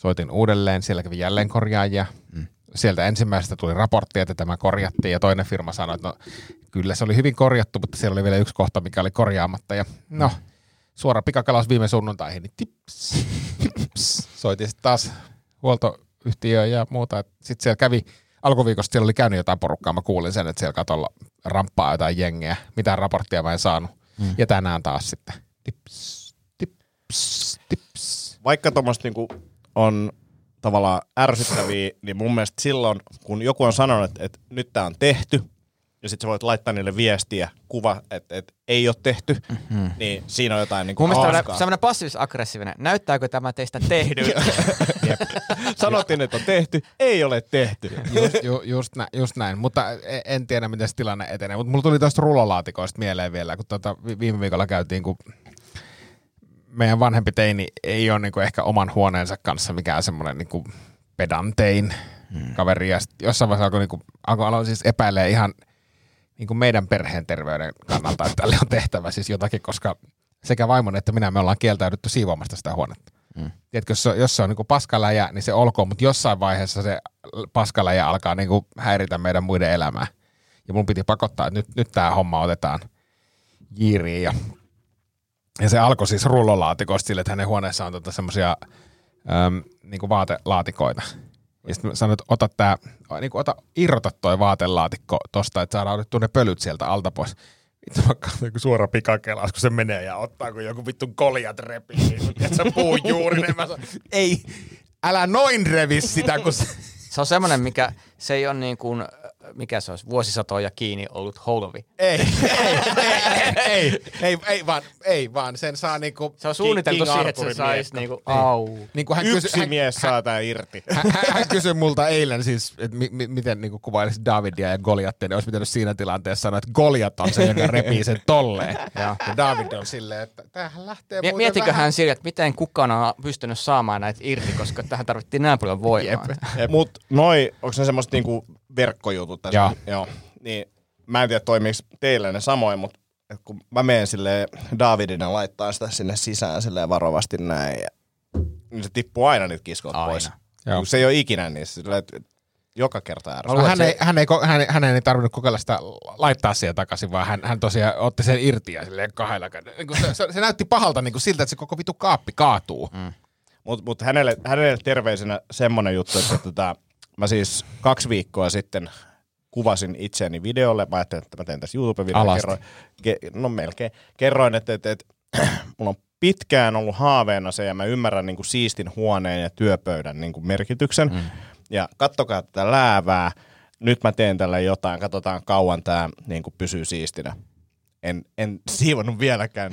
soitin uudelleen, siellä kävi jälleen korjaajia. Mm. Sieltä ensimmäisestä tuli raportti, että tämä korjattiin ja toinen firma sanoi, että no kyllä se oli hyvin korjattu, mutta siellä oli vielä yksi kohta, mikä oli korjaamatta. Ja no, suora pikakalaus viime sunnuntaihin, niin tips, tips. Soitin sitten taas huoltoyhtiöön ja muuta. Sitten siellä kävi, alkuviikosta siellä oli käynyt jotain porukkaa, mä kuulin sen, että siellä katolla ramppaa jotain jengiä. Mitään raporttia mä en saanut. Mm. Ja tänään taas sitten tips, tips, tips. Vaikka tuommoista niinku on tavallaan ärsyttäviä, niin mun mielestä silloin, kun joku on sanonut, että, että nyt tää on tehty, ja sit sä voit laittaa niille viestiä, kuva, että, että ei ole tehty, mm-hmm. niin siinä on jotain niinku hauskaa. Mun mielestä semmoinen passiivis-aggressiivinen. Näyttääkö tämä teistä tehdyn? Sanottiin, että on tehty, ei ole tehty. Just, ju, just, nä, just näin, mutta en tiedä, miten se tilanne etenee. Mutta mulla tuli tuosta rullalaatikoista mieleen vielä, kun tuota, viime viikolla käytiin, kun meidän vanhempi teini ei ole niinku ehkä oman huoneensa kanssa mikään semmoinen niinku pedantein hmm. kaveri. Ja jossain vaiheessa alkoi, niinku, alkoi aloin siis epäilee ihan niinku meidän perheen terveyden kannalta, että tälle on tehtävä siis jotakin, koska sekä vaimon että minä me ollaan kieltäydytty siivoamasta sitä huonetta. Hmm. Tiedätkö, jos se, jos se on niinku paskaläjä, niin se olkoon, mutta jossain vaiheessa se paskaläjä alkaa niinku häiritä meidän muiden elämää. Ja mun piti pakottaa, että nyt, nyt tämä homma otetaan jiiriin ja Ja se alkoi siis rullolaatikosta sille, että hänen huoneessaan on tota semmoisia niinku vaatelaatikoita. Ja sitten mä sanoin, että ota tää, niinku ota, irrota toi vaatelaatikko tosta, että saadaan otettua ne pölyt sieltä alta pois. Vittu mä katsoin suora pikakelaus, kun se menee ja ottaa, kun joku vittu koljat repii. Niin kun sä puun juuri, niin mä sanon, ei, älä noin revis sitä, kun se... Se on semmoinen, mikä, se ei ole niin kuin, mikä se olisi, vuosisatoja kiinni ollut holvi. Ei, ei, ei, ei, ei, ei, vaan, ei, vaan sen saa niinku... Se on suunniteltu siihen, että se saisi niinku, au. Niin kuin hän Yksi kysy, mies hän, saa tää irti. Hän, hän, hän kysyi multa eilen siis, että mi, mi, miten niinku kuvailisi Davidia ja Goliattia, niin olisi pitänyt siinä tilanteessa sanoa, että Goliat on se, joka repii sen tolleen. Ja David on silleen, että tämähän lähtee muuten Mietinkö vähän. hän sille, että miten kukaan on pystynyt saamaan näitä irti, koska tähän tarvittiin näin paljon voimaa. Mut noi, onko ne semmoista niinku verkkojutut tässä? Joo. Joo. Niin, mä en tiedä toimiiko teille ne samoin, mutta kun mä menen silleen Davidina laittaa sitä sinne sisään silleen varovasti näin, ja niin se tippuu aina niitä kiskot aina. pois. Joo. Se ei ole ikinä niissä, silleen, joka kerta ärsyttää. No, hän, ei, hän, ei, hän, hän ei tarvinnut kokeilla sitä laittaa siihen takaisin, vaan hän, hän tosiaan otti sen irti ja silleen kahdella kädellä. Niin se, se, se näytti pahalta niin kuin siltä, että se koko vitu kaappi kaatuu. Mm. Mutta mut hänelle, hänelle terveisenä semmonen juttu, että tota, mä siis kaksi viikkoa sitten kuvasin itseäni videolle. Mä ajattelin, että mä teen tässä YouTube-videolle. Kerroin, ke, no melkein. Kerroin, että, että, että mulla on pitkään ollut haaveena se, ja mä ymmärrän niin kuin siistin huoneen ja työpöydän niin kuin merkityksen. Mm. Ja kattokaa tätä läävää. Nyt mä teen tällä jotain. Katsotaan kauan tää niin kuin pysyy siistinä. En, en siivonnut vieläkään.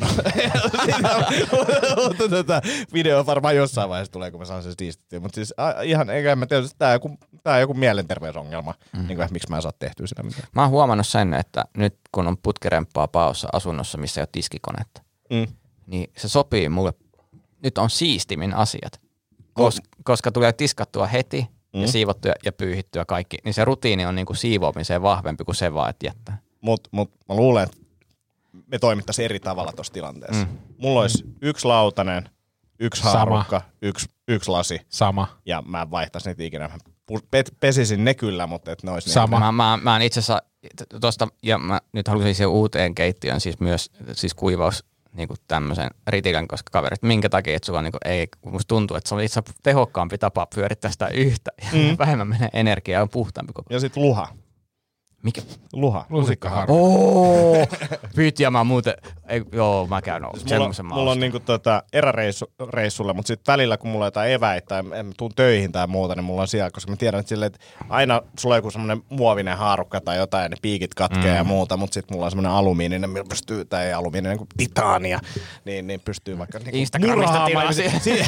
Mutta tätä video varmaan jossain vaiheessa tulee, kun mä saan sen siistittyä. Mutta siis a, ihan, eikä mä tiedä, että tää on joku, tää on joku mielenterveysongelma. Mm. Niin kuin, miksi mä en saa tehtyä sitä mitään. Mä oon huomannut sen, että nyt kun on putkiremppaa paossa asunnossa, missä ei ole tiskikonetta, mm. niin se sopii mulle. Nyt on siistimin asiat. Kos, oh. Koska tulee tiskattua heti mm. ja siivottua ja pyyhittyä kaikki. Niin se rutiini on niinku siivoamiseen vahvempi kuin se vaan, että jättää. Mut, mut mä luulen, että me toimittaisiin eri tavalla tuossa tilanteessa. Mm. Mulla olisi mm. yksi lautanen, yksi haarukka, yksi, yksi lasi. Sama. Ja mä en vaihtaisi niitä ikinä. Mä pesisin ne kyllä, mutta et ne olisi sama. Mä, mä, mä en itse asiassa tuosta, ja mä nyt haluaisin siihen uuteen keittiön siis myös siis kuivaus niinku tämmöisen ritilän, koska kaverit, minkä takia, että sulla niinku ei, musta tuntuu, että se on itse tehokkaampi tapa pyörittää sitä yhtä, ja mm. vähemmän menee energiaa ja on puhtaampi koko. Ja sit luha. Mikä? Luha. Lusikkaharkka. Ooo! Pyytiä mä muuten, ei, joo mä käyn siis semmoisen mulla, mulla on niinku tota eräreissulle, mutta sitten välillä kun mulla on jotain eväitä tai en tuun töihin tai muuta, niin mulla on siellä, koska mä tiedän, että, silleen, että aina sulla on joku semmoinen muovinen haarukka tai jotain, ja ne piikit katkee mm. ja muuta, mutta sitten mulla on semmoinen alumiininen, millä pystyy, tai ei alumiininen kuin titaania, niin, niin pystyy vaikka niinku Instagramista tilasi.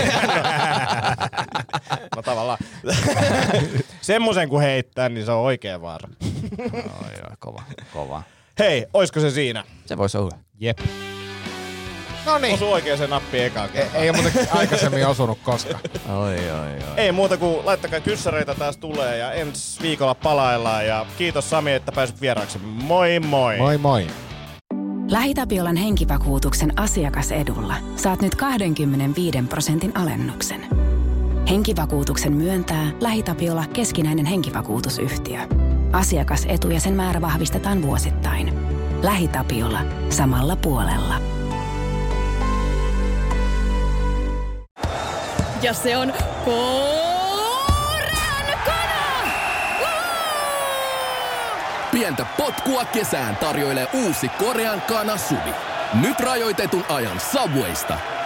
No tavallaan. Semmoisen kun heittää, niin se on oikea vaara. Joo, joo, kova, kova. Hei, oisko se siinä? Se voisi olla. Jep. No niin. Osu oikeaan nappiin ekaan kertaan. Ei, ei ole muuten aikaisemmin osunut koskaan. Oi, oi, oi. Ei muuta kuin laittakaa kyssäreitä taas tulee ja ensi viikolla palaillaan. Ja kiitos Sami, että pääsit vieraaksi. Moi moi! Moi moi! LähiTapiolan henkivakuutuksen asiakasedulla saat nyt kaksikymmentäviisi prosentin alennuksen. Henkivakuutuksen myöntää LähiTapiola Keskinäinen henkivakuutusyhtiö. Asiakasetu ja sen määrä vahvistetaan vuosittain. LähiTapiola. Samalla puolella. Ja se on Korean kana! Pientä potkua kesään tarjoilee uusi Korean kana Suvi. Nyt rajoitetun ajan Subwaysta.